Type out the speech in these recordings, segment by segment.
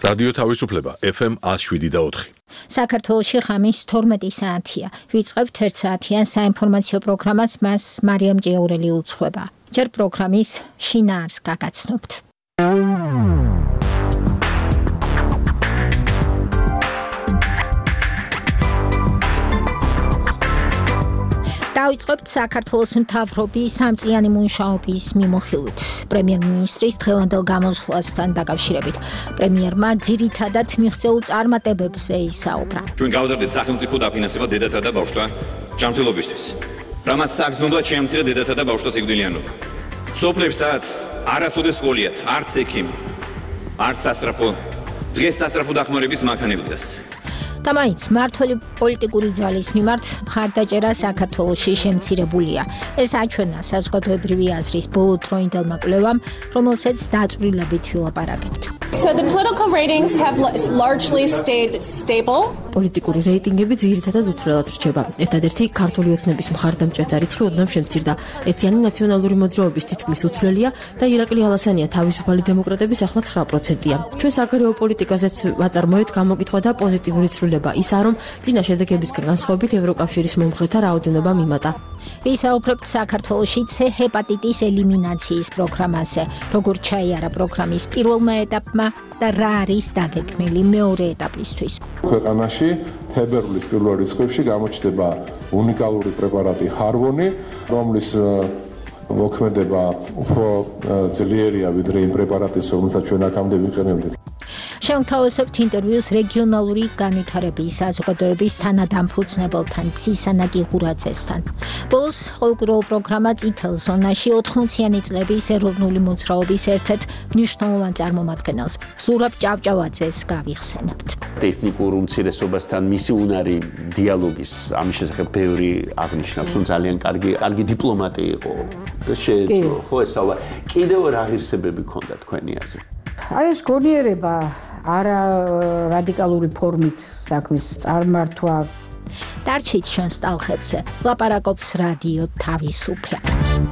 რადიო თავისუფლება FM 107.4. საქართველოში ღამის 12 საათია. ვიწყებთ 1 საათიან საინფორმაციო პროგრამას, მას მარიამ ჭიაურელი უძღვება. ჯერ პროგრამის შინაარს გაგაცნობთ. დავიწყებთ საქართველოს მთავრობის სამწლიანი მუშაობის მიმოხილვით. პრემიერ-მინისტრის დღევანდელ გამოსვლასთან დაკავშირებით პრემიერმა ძირითადად მიღწეულ წარმატებებზე ისაუბრა. ჩვენ გავზარდეთ სახელმწიფო დაფინანსება დედათა და ბავშვთა ჯანმრთელობისთვის. რამაც საგრძნობლად შეამცირა დედათა და ბავშვთა სიკვდილიანობა. სოფლებსაც არასოდეს სკოლიათ, არც ექიმი, არც სასწრაფო, დღეს სასწრაფო დახმარების მანქანებდას. და მაინც მმართველი პოლიტიკური ძალის მიმართ მხარდაჭერა საქართველოში შემცირებულია. ეს აჩვენა საზოგადოებრივი აზრის ბოლოდროინდელმა კვლევამ, რომელსაც დაწვრილებით ვილაპარაკებთ. So the political ratings have largely stayed stable. პოლიტიკური რეიტინგები ძირითადად უთვლელად რჩება. ერთადერთი ქართული ოცნების მხარდამჭერთა რიცხვი ოდნავ შემცირდა. ერთიანი ნაციონალური მოძრაობის თითქმის უცვლელია და ირაკლი ალასანია თავისუფალი დემოკრატების ახლა 9%-ია. ჩვენ საგარეო პოლიტიკაზეც ვაწარმოეთ გამოკითხვა და პოზიტიური ცვლილება ისაა, რომ წინა შედეგებისგან განსხვავებით ევროკავშირის მომხრეთა რაოდენობა მიმატა. ვისაუბრებთ საქართველოში C ჰეპატიტის ელიმინაციის პროგრამაზე, როგორ ჩაიარა პროგრამის პირველმა ეტაპმა და რა არის დაგეგმილი მეორე ეტაპისთვის. ქვეყანაში თებერვლის პირველ რიცხვებში გამოჩნდება უნიკალური პრეპარატი ჰარვონი, რომლის მოქმედება უფრო ძლიერია ვიდრე იმ პრეპარატის, რომელსაც ჩვენ აქამდე ვიყენებდით. შევთავაზებთ ინტერვიუს რეგიონალური განვითარების საზოგადოების თანადამფუძნებელთან ცისანაკი ღურაძესთან. ბოლოს ყოველკვირეულ პროგრამა წითელ ზონაში 80-იანი წლების ეროვნული მოძრაობის ერთ-ერთ მნიშვნელოვან წარმომადგენელს ზურაბ ჭავჭავაძეს გავიხსენებთ. ტექნიკურ უმცირესობასთან მისი უნარი დიალოგის ამის შესახებ ბევრი აღნიშნავს, რომ ძალიან კარგი დიპლომატი იყო და შეეძლო ხო ესავა. კიდევ რა ღირსებები ჰქონდა თქვენი აზრით? აი ეს გონიერება არა რადიკალური ფორმით საქმის წარმართვა. დარჩით ჩვენს ტალღებზე, ლაპარაკობს რადიო თავისუფლება.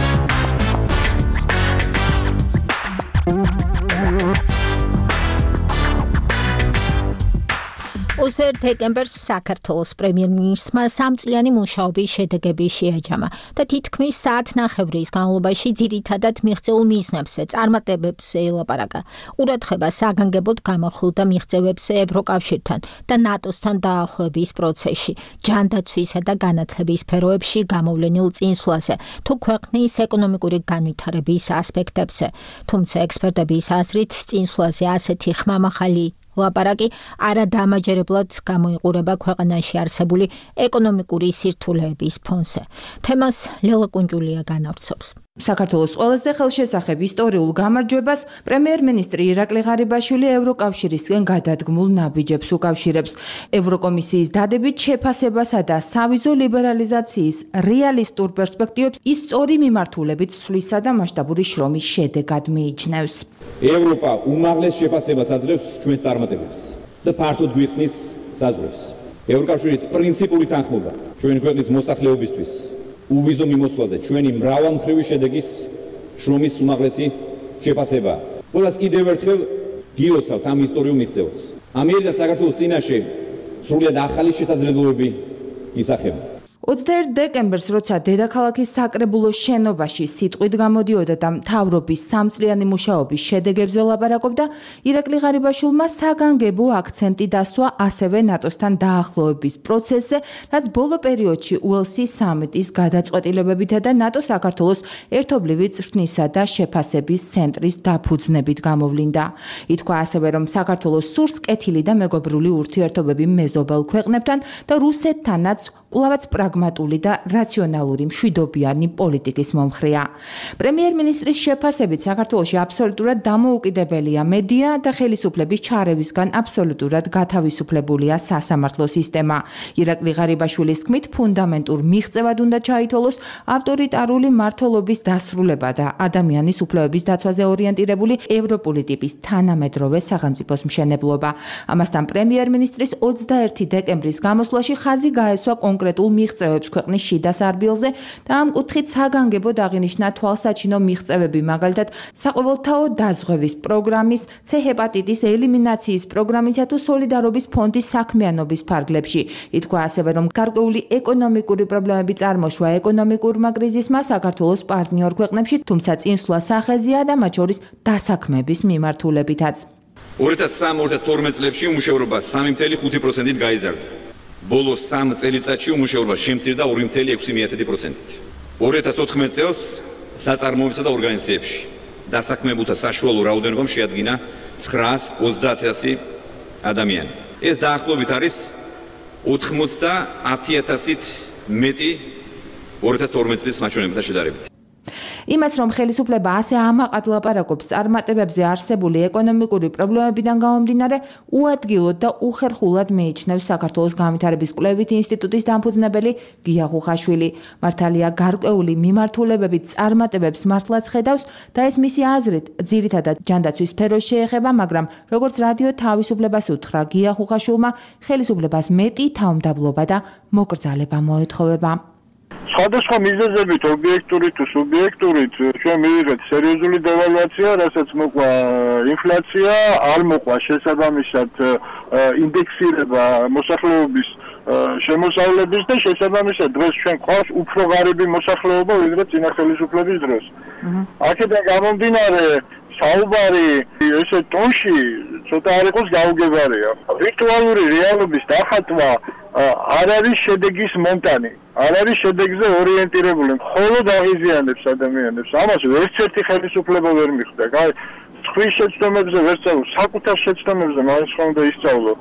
20 დეკემბერს საქართველოს პრემიერ-მინისტრმა სამწლიანი მუშაობის შედეგები შეაჯამა და თითქმის საათნახევრის განმავლობაში ძირითადად მიღწეულ მიზნებზე, წარმატებებზე ელაპარაკა. ყურადღება საგანგებოდ გამახვილდა მიღწევებზე ევროკავშირთან და ნატოსთან დაახლოების პროცესში, ჯანდაცვისა და განათლების სფეროებში გამოვლენილ წინსვლაზე, თუ ქვეყნის ეკონომიკური განვითარების ასპექტებზე. თუმცა ექსპერტების აზრით, წინსვლაზე ასეთი ხმამაღალი ლაპარაკი არადამაჯერებლად გამოიყურება ქვეყანაში არსებული ეკონომიკური სირთულეების ფონზე. თემას ლელა კუნჯულია განავრცობს. საქართველოს ყველაზე ხელშესახებ ისტორიულ გამარჯვებას პრემიერ-მინისტრი ირაკლი ღარიბაშვილი ევროკავშირისგან გადადგმულ ნაბიჯებს უკავშირებს. ევროკომისიის დადებით შეფასებასა და სავიზო ლიბერალიზაციის რეალისტურ პერსპექტივებს ის სწორი მიმართულებით სვლისა და მასშტაბური შრომის შედეგად მიიჩნევს. ევროპა უმაღლეს შეფასებას აძლევს ჩვენს წარმატებებს და ფართოდ გვიხსნის საზღვრებს. ევროკავშირის პრინციპული თანხმობა ჩვენი ქვეყნის მოსახლეობისთვის უვიზო მიმოსვლაზე ჩვენი მრავალმხრივი შედეგის შრომის უმაღლესი შეფასება. ყველას კიდევ ერთხელ გილოცავთ ამ ისტორიულ მიღწევას. ამიერი და საქართველოს წინაშე სრულიად ახალი შესაძლებლობები ისახება. 21 დეკემბერს, როცა დედაქალაქის საკრებულოს შენობაში სიტყვით გამოდიოდა და მთავრობის სამწლიანი მუშაობის შედეგებზე ლაპარაკობდა, ირაკლი ღარიბაშვილმა საგანგებო აქცენტი დასვა ასევე ნატოსთან დაახლოების პროცესზე, რაც ბოლო პერიოდში უელსის სამიტის გადაწყვეტილებებითა და ნატო-საქართველოს ერთობლივი წვრთნისა და შეფასების ცენტრის დაფუძნებით გამოვლინდა. ითქვა ასევე, რომ საქართველოს სურს კეთილი და მეგობრული ურთიერთობები მეზობელ ქვეყნებთან და რუსეთთანაც კვლავაც პრაგმატული და რაციონალური მშვიდობიანი პოლიტიკის მომხრეა. პრემიერ-მინისტრის შეფასებით საქართველოში აბსოლუტურად დამოუკიდებელია მედია და ხელისუფლების ჩარევისგან აბსოლუტურად გათავისუფლებულია სასამართლო სისტემა. ირაკლი ღარიბაშვილის თქმით, ფუნდამენტურ მიღწევად უნდა ჩაითვალოს ავტორიტარული მმართველობის დასრულება და ადამიანის უფლებების დაცვაზე ორიენტირებული ევროპული ტიპის თანამედროვე სახელმწიფოს მშენებლობა. ამასთან პრემიერ-მინისტრის 21 დეკემბრის გამოსვლაში ხაზი გაესვა კონკრეტულ მიღწევებს ქვეყნის შიდა სარბილზე და ამ კუთხით საგანგებოდ აღინიშნა თვალსაჩინო მიღწევები, მაგალითად საყოველთაო დაზღვევის პროგრამის, C ჰეპატიტის ელიმინაციის პროგრამისა თუ სოლიდარობის ფონდის საქმიანობის ფარგლებში. ითქვა ასევე, რომ გარკვეული ეკონომიკური პრობლემები წარმოშვა ეკონომიკურმა კრიზისმა საქართველოს პარტნიორ ქვეყნებში, თუმცა წინსვლა სახეზია და მათ შორის დასაქმების მიმართულებითაც. 2003-2012 წლებში უმუშევრობა 3.5%-ით გაიზარდა. ბოლო 3 წელიწადში უმუშევრობა შემცირდა 2.6%-ით. 2014 წელს საწარმოებსა და ორგანიზაციებში დასაქმებულთა საშუალო რაოდენობა შეადგინა 930,000 ადამიანი. ეს დაახლოებით არის 90,000-ით მეტი 2012 წლის მაჩვენებთან შედარებით. იმას, რომ ხელისუფლება ასე ამაყად ლაპარაკობს წარმატებებზე არსებული ეკონომიკური პრობლემებიდან გამომდინარე, უადგილოდ და უხერხულად მიიჩნევს საქართველოს განვითარების კვლევითი ინსტიტუტის დამფუძნებელი გია ხუხაშვილი. მართალია გარკვეული მიმართულებებით წარმატებებს მართლაც ხედავს და ეს მისი აზრით ძირითადად ჯანდაცვის სფეროს შეეხება, მაგრამ როგორც რადიო თავისუფლებას უთხრა გია ხუხაშვილმა, ხელისუფლებას მეტი თავმდაბლობა და მოკრძალება მოეთხოვება. სხვადასხვა მიზეზებით, ობიექტურით თუ სუბიექტურით, ჩვენ მივიღეთ სერიოზული დევალვაცია, რასაც მოყვა ინფლაცია, არ მოყვა შესაბამისად ინდექსირება მოსახლეობის შემოსავლების და შესაბამისად დღეს ჩვენ ყავს უფრო ღარიბი მოსახლეობა, ვიდრე წინა ხელისუფლების დროს. აქედან გამომდინარე, საუბარი ესე ტონში ცოტა არ იყოს გაუგებარია. ვირტუალური რეალობის დახატვა არ არის შედეგის მონტანი, არ არის შედეგზე ორიენტირებული, მხოლოდ აღიზიანებს ადამიანებს. ამას ვერცერთი ხელისუფლება ვერ მიხვდა. სხვის შეცდომებზე ვერ სწავლო, საკუთარ შეცდომებზე მაინც ხომ და ისწავლო.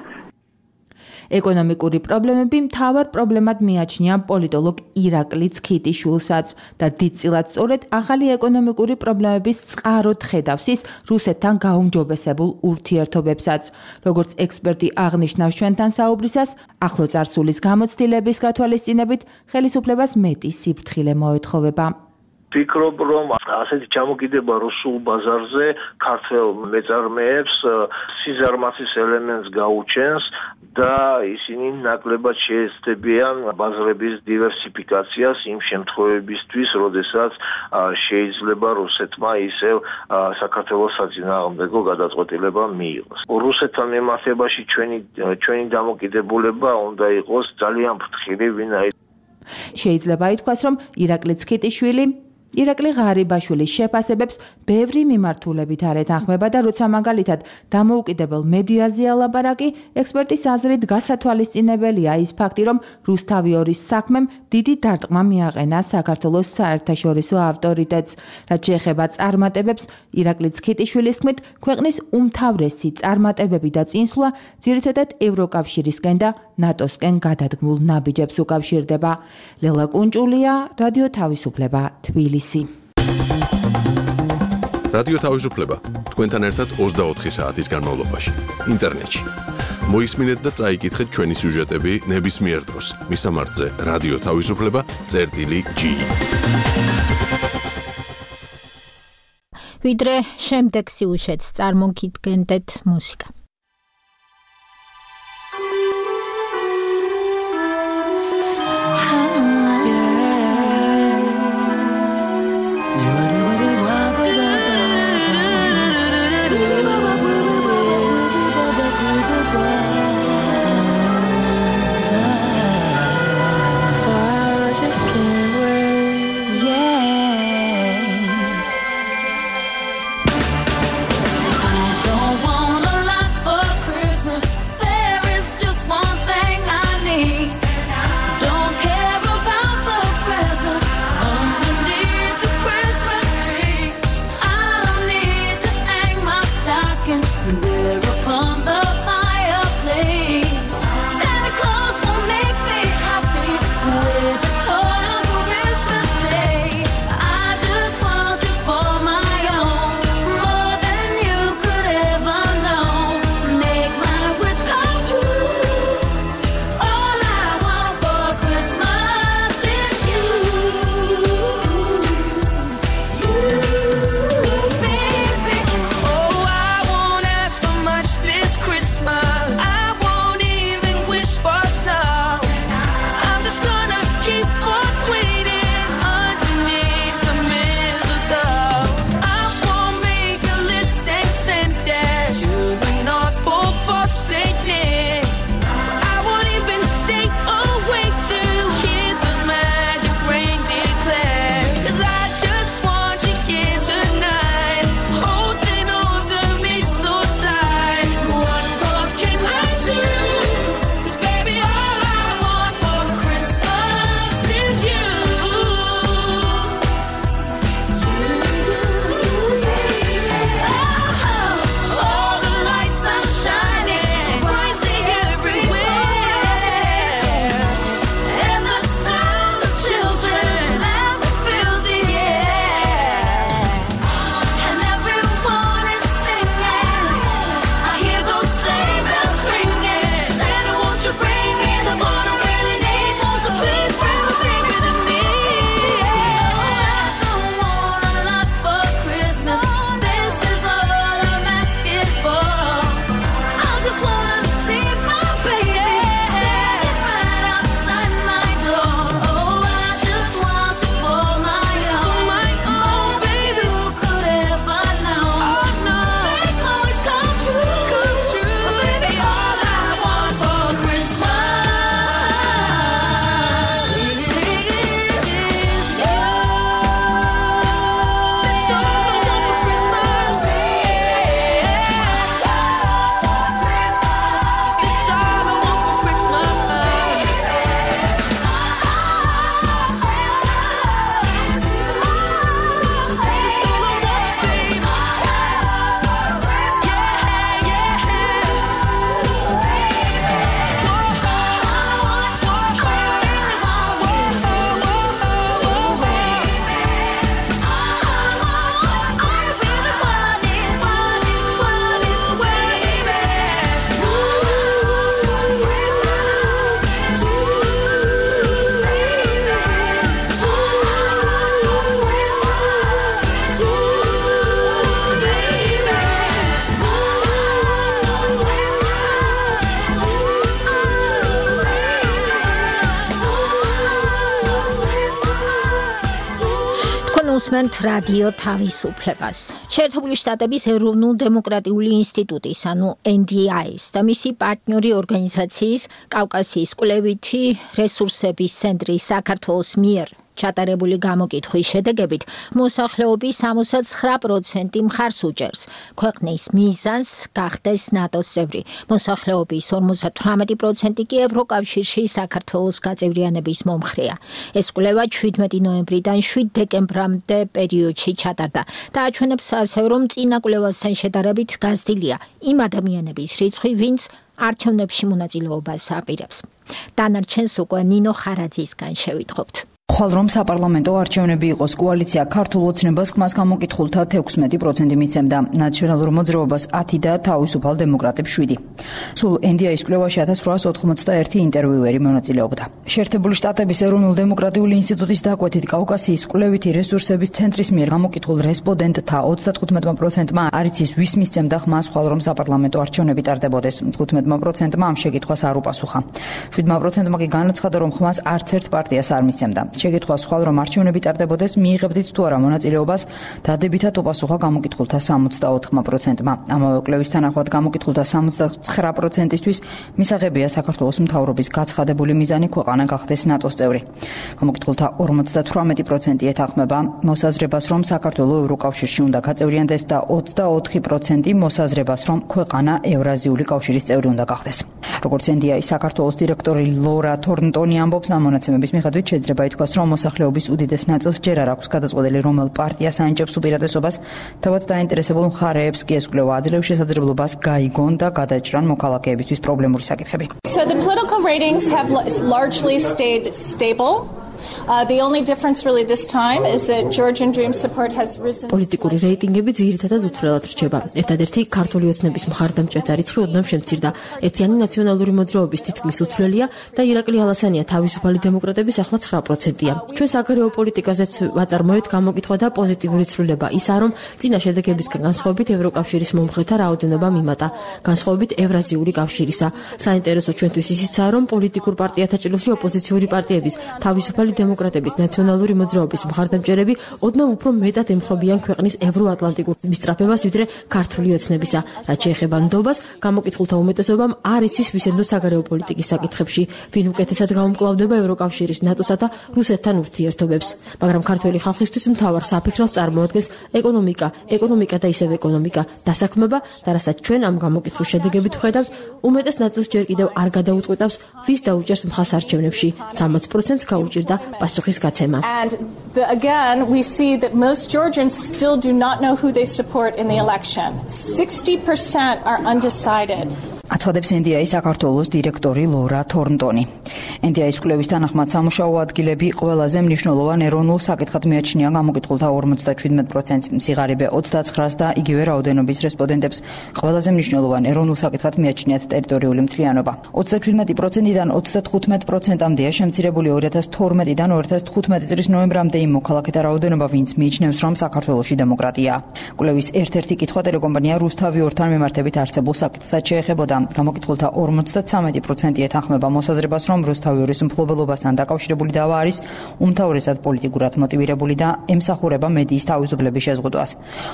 ეკონომიკური პრობლემები მთავარ პრობლემად მიაჩნია პოლიტოლოგ ირაკლი ცქიტიშვილსაც და დიდწილად სწორედ ახალი ეკონომიკური პრობლემების წყაროდ ხედავს ის რუსეთთან გაუმჯობესებულ ურთიერთობებსაც. როგორც ექსპერტი აღნიშნავს ჩვენთან საუბრისას, ახლო წარსულის გამოცდილების გათვალისწინებით ხელისუფლებას მეტი სიფრთხილე მოეთხოვება. ვფიქრობ, რომ ასეთი ჩამოკიდება რუსულ ბაზარზე ქართველ მეწარმეებს სიზარმაცის ელემენტს გაუჩენს და ისინი ნაკლებად შეეცდებიან ბაზრების დივერსიფიკაციას იმ შემთხვევებისთვის, როდესაც შეიძლება რუსეთმა ისევ საქართველოს საწინააღმდეგო გადაწყვეტილება მიიღოს. რუსეთთან მიმართებაში ჩვენი დამოკიდებულება უნდა იყოს ძალიან ფრთხილი, ვინაიდან შეიძლება ითქვას, რომ ირაკლი ცქიტიშვილი ირაკლი ღარიბაშვილის შეფასებებს ბევრი მიმართულებით არ ეთანხმება და როცა მაგალითად დამოუკიდებელ მედიაზეა ლაპარაკი, ექსპერტის აზრით გასათვალისწინებელია ის ფაქტი, რომ რუსთავი ორის საქმემ დიდი დარტყმა მიაყენა საქართველოს საერთაშორისო ავტორიტეტს. რაც შეეხება წარმატებებს, ირაკლი ცქიტიშვილის თქმით, ქვეყნის უმთავრესი წარმატებები და წინსვლა ძირითადად ევროკავშირისკენ და ნატოსკენ გადადგმულ ნაბიჯებს უკავშირდება. ლელა კუნჭულია, რადიო თავისუფლება, თბილისი. რადიო თავისუფლება თქვენთან ერთად 24 საათის განმავლობაში ინტერნეტში. მოისმინეთ და წაიკითხეთ ჩვენი სიუჟეტები ნებისმიერ დროს მისამართზე რადიო თავისუფლება.gi. ვიდრე შემდეგ სიუჟეტს წარმოგიდგენთ მუსიკა. I don't wanna lie. მოსმენთ რადიო თავისუფლებას. შეერთებული შტატების ეროვნულ დემოკრატიული ინსტიტუტის, ანუ NDI-ის და მისი პარტნიორი ორგანიზაციის კავკასიის კვლევითი რესურსების ცენტრის საქართველოს მიერ ჩატარებული გამოკითხვის შედეგებით მოსახლეობის 69% მხარს უჭერს ქვეყნის მიზანს გახდეს ნატოს წევრი. მოსახლეობის 58% კი ევროკავშირში საქართველოს გაწევრიანების მომხრეა. ეს კვლევა 17 ნოემბრიდან 7 დეკემბრამდე პერიოდში ჩატარდა და აჩვენებს ასევე, რომ წინა კვლევასთან შედარებით გაზრდილია იმ ადამიანების რიცხვი, ვინც არჩევნებში მონაწილეობას აპირებს. დანარჩენს უკვე ნინო ხარაძისგან შევიტყობთ. ხვალ რომ საპარლამენტო არჩევნები იყოს, კოალიცია ქართულ ოცნებას ხმას გამოკითხულთა 16% მისცემდა, ნაციონალურ მოძრაობას 10 და თავისუფალ დემოკრატებს 7. სულ NDI-ის კვლევაში 1891 ინტერვიუერი მონაწილეობდა. შეერთებული შტატების ეროვნულ დემოკრატიული ინსტიტუტის დაკვეთით, კავკასიის კვლევითი რესურსების ცენტრის მიერ გამოკითხულ რესპონდენტთა 35%-მა არ იცის ვის მისცემდა ხმას, ხვალ რომ საპარლამენტო არჩევნები ტარდებოდეს. 15%-მა ამ შეკითხვას არ უპასუხა. 7%-მა კი განაცხადა, რომ ხმას არც ერთ პარტიას არ მისცემდა. შეკითხვას ხვალ რომ არჩევნები ტარდებოდეს, მიიღებდით თუ არა მონაწილეობას, დადებითად უპასუხა გამოკითხულთა 64%-მა. ამავე კვლევის თანახმად გამოკითხულთა 79%-ისთვის მისაღებია საქართველოს მთავრობის გაცხადებული მიზანი ქვეყანა გახდეს ნატოს წევრი. გამოკითხულთა 58% ეთანხმება მოსაზრებას, რომ საქართველო ევროკავშირში უნდა გაწევრიანდეს და 24% მოსაზრებას, რომ ქვეყანა ევრაზიული კავშირის წევრი უნდა გახდეს. როგორც NDI საქართველოს დირექტორი ლორა თორნტონი ამბობს, ამ მონაცემების მიხედვით შეიძლება ითქვას, რომ მოსახლეობის უდიდეს ნაწილს ჯერ არ აქვს გადაწყვეტილი, რომელ პარტიას ანიჭებს უპირატესობას, თავად დაინტერესებულ მხარეებს კი ეს კვლევა აძლევს შესაძლებლობას გაიგონ და გადაჭრან მოქალაქეებისთვის პრობლემური საკითხები. So the political ratings have largely stayed stable. The only difference really this time is that Georgian Dream support has risen. პოლიტიკური რეიტინგები ძირითადად უცვლელად რჩება. ერთადერთი ქართული ოცნების მხარდამჭერთა რიცხვი ოდნავ შემცირდა. ერთიანი ნაციონალური მოძრაობის თითქმის უცვლელია და ირაკლი ალასანია თავისუფალი დემოკრატების ახლა 9%-ია. ჩვენ საგარეო პოლიტიკაზეც ვაწარმოეთ გამოკითხვა და პოზიტიური ცვლილება ისაა, რომ წინა შედეგებისგან განსხვავებით ევროკავშირის მომხრეთა რაოდენობა მიმატა, განსხვავებით ევრაზიული კავშირისა. საინტერესო ჩვენთვის ისიცაა, რომ პოლიტიკურ პარტიათა ჭრილში ოპოზიციური პარტიების თავისუფალი დემოკრატების ნაციონალური მოძრაობის მხარდამჭერები ოდნავ უფრო მეტად ემხრობიან ქვეყნის ევროატლანტიკურ მისწრაფებას, ვიდრე ქართული ოცნებისა. რაც შეეხება ნდობას, გამოკითხულთა უმეტესობამ არ იცის ვისენდო საგარეო პოლიტიკის საკითხებში, ვინ უკეთესად გაუმკლავდება ევროკავშირის, ნატოსა და რუსეთთან ურთიერთობებს. მაგრამ ქართველი ხალხისთვის მთავარ საფიქროს წარმოადგენს ეკონომიკა და ისევ ეკონომიკა, დასაქმება და რასაც ჩვენ ამ გამოკითხვის შედეგებით ვხედავთ, უმეტეს ნაწილს ჯერ კიდევ არ გადაუწყვეტავს, ვის დაუჭერს მხარს არჩევნებში. 60%-ს გაუჭირდა პასუხის გაცემა. And again, we see that most Georgians still do not know who they support in the election. 60% are undecided. აცხადებს NDI საქართველოს დირექტორი ლორა თორნტონი. NDI-ის კვლევის თანახმად სამუშაო ადგილები ყველაზე მნიშვნელოვან ეროვნულ საკითხად მიაჩნია გამოკითხულთა 57%-ს, სიღარიბე 29%-ს და იგივე რაოდენობის რესპონდენტებს ყველაზე მნიშვნელოვან ეროვნულ საკითხად მიაჩნიათ ტერიტორიული მთლიანობა. 37%-დან 35%-მდეა შემცირებული 2012-დან 2015 წლის ნოემბრამდე იმ მოქალაქეთა რაოდენობა, ვინც მიიჩნევს, რომ საქართველოში დემოკრატიაა. კვლევის ერთ-ერთი კითხვა ტელეკომპანია რუსთავი 2-თან მიმართებით არსებულ საკითხსაც შეეხებოდა. გამოკითხულთა 53% ეთანხმება მოსაზრებას, რომ რუსთავი 2-ის მფლობელობასთან დაკავშირებული დავა არის უმთავრესად პოლიტიკურად მოტივირებული და ემსახურება მედიის თავისუფლების შეზღუდვას.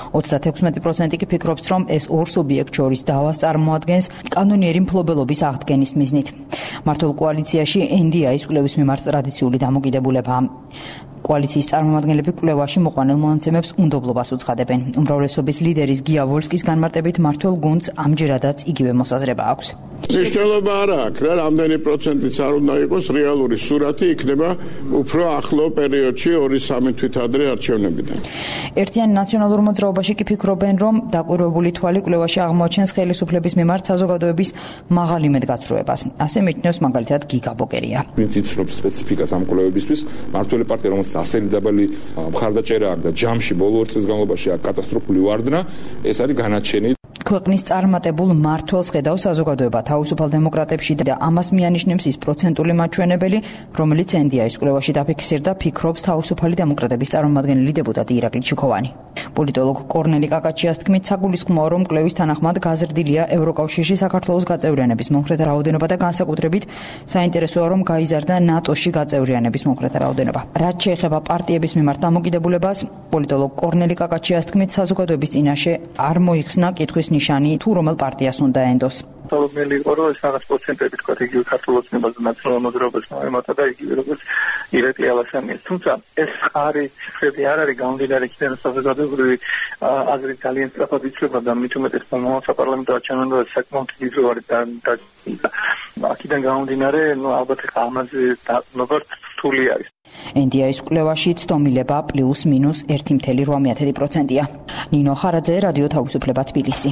36% კი ფიქრობს, რომ ეს ორ სუბიექტ შორის დავას წარმოადგენს კანონიერი მფლობელობის აღდგენის მიზნით. მართულ კოალიციაში NDI-ის კვლევის მიმართ ტრადიციული დამოკიდებულებაა. კოალიციის წარმომადგენლები კვლევაში მოყვანილ მონაცემებს უნდობლობას უცხადებენ. უმრავლესობის ლიდერის გია ვოლსკის განმარტებით მართულ გუნდს ამჯერადაც იგივე მოსაზრება აქვს. მნიშვნელობა არ აქვს, რა რამდენი პროცენტიც არ უნდა იყოს, რეალური სურათი იქნება უფრო ახლო პერიოდში 2-3 თვით ადრე არჩევნებიდან. ერთიან ნაციონალურ მოძრაობაში კი ფიქრობენ, რომ დაკვირვებული თვალი კვლევაში აღმოაჩენს ხელისუფლების მიმართ საზოგადოების მაღალი მედგაცრუებას. ასე მიიჩნევს მაგალითად გიგა ბოკერია. ვინც იცნობს სპეციფიკას ამ კვლევებისთვის, მართველი პარტია, რომელსაც ასეთი დაბალი მხარდაჭერა აქვს და ჯამში ბოლო 2 წლის განმავლობაში აქვს კატასტროფული ვარდნა, ეს არის განაჩენი. ქვეყნის წარმატებულ მმართველს ხედავს საზოგადოება თავისუფალ დემოკრატებში და ამას მიანიშნებს ის პროცენტული მაჩვენებელი, რომელიც ენდიაის კვლევაში დაფიქსირდა, ფიქრობს თავისუფალი დემოკრატების წარმომადგენელი დეპუტატი ირაკლი ჩიქოვანი. პოლიტოლოგ კორნელი კაკაჩიას თქმით, საგულისხმოა, რომ კვლევის თანახმად გაზრდილია ევროკავშირში საქართველოს გაწევრიანების მომხრეთა რაოდენობა და განსაკუთრებით საინტერესოა, რომ გაიზარდა ნატოში გაწევრიანების მომხრეთა რაოდენობა. რაც შეეხება პარტიების მიმართ დამოკიდებულებას, პოლიტოლოგ კორნელი კაკაჩიას თქმით, საზოგადოების წინაშე არ მოიხსნა კითხვის ნიშანი, თუ რომელ პარტიას უნდა ენდოს. მოგწონილი იყო, რომ ეს რაღაც პროცენტები თქვა იგივე ქართულ ოცნებას და ნაციონალურ მოძრაობას მოემატა და იგივე როგორც ირაკლი ალასანიას. თუმცა ეს ხარი ციფრები არ არის გამომდინარე იქიდან, რომ საზოგადოებრივი აზრი ძალიან სწრაფად იცვლება და მით უმეტეს მომავალ საპარლამენტო არჩევნებში საკმაოდ დიდი როლი და აქედან გამომდინარე, ალბათ ამაზე დაყრდნობა რთული არის. ენდიაის კვლევაში ცდომილება +-1.8%-ია. ნინო ხარაძე, რადიო თავისუფლება, თბილისი.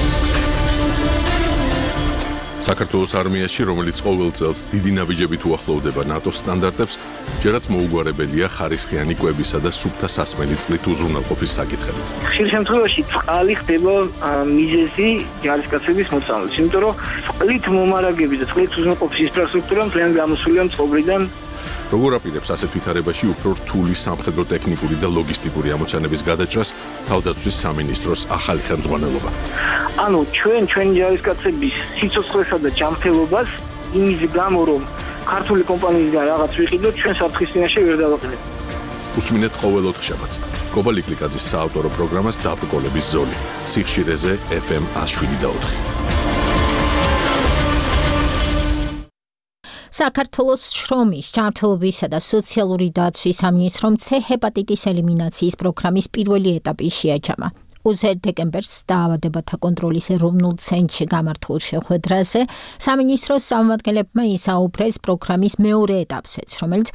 საქართველოს არმიაში, რომელიც ყოველ წელს დიდი ნაბიჯებით უახლოვდება ნატოს სტანდარტებს, ჯერაც მოუგვარებელია ხარისხიანი კვებისა და სუფთა სასმელი წყლით უზრუნველყოფის საკითხები. ხშირ შემთხვევაში წყალი ხდება მიზეზი ჯარისკაცების მოწამვლის, იმიტომ რომ წყლით მომარაგების და წყლით უზრუნველყოფის ინფრასტრუქტურა ძალიან გამოსულია წყობრიდან. როგორ აპირებს ასეთ ვითარებაში უფრო რთული სამხედრო ტექნიკური და ლოგისტიკური ამოცანების გადაჭრას თავდაცვის სამინისტროს ახალი ხელმძღვანელობა? ანუ ჩვენი ჯარისკაცების სიცოცხლესა და ჯანმრთელობას იმის გამო, რომ ქართული კომპანიისგან რაღაც ვიყიდოთ, ჩვენ საფრთხის წინაშე ვერ დავაყენებთ. უსმინეთ ყოველ ოთხშაბათს კობა ლიკლიკაძის საავტორო პროგრამას დაბრკოლების ზოლი სიხშირეზე FM 107.4. საქართველოს შრომის, ჯანმრთელობისა და სოციალური დაცვის სამინისტრომ C ჰეპატიტის ელიმინაციის პროგრამის პირველი ეტაპი შეაჩამა. 20 დეკემბერს დაავადებათა კონტროლის ეროვნულ ცენტრში გამართულ შეხვედრაზე სამინისტროს წარმომადგენლებმა ისაუბრეს პროგრამის მეორე ეტაპზეც, რომელიც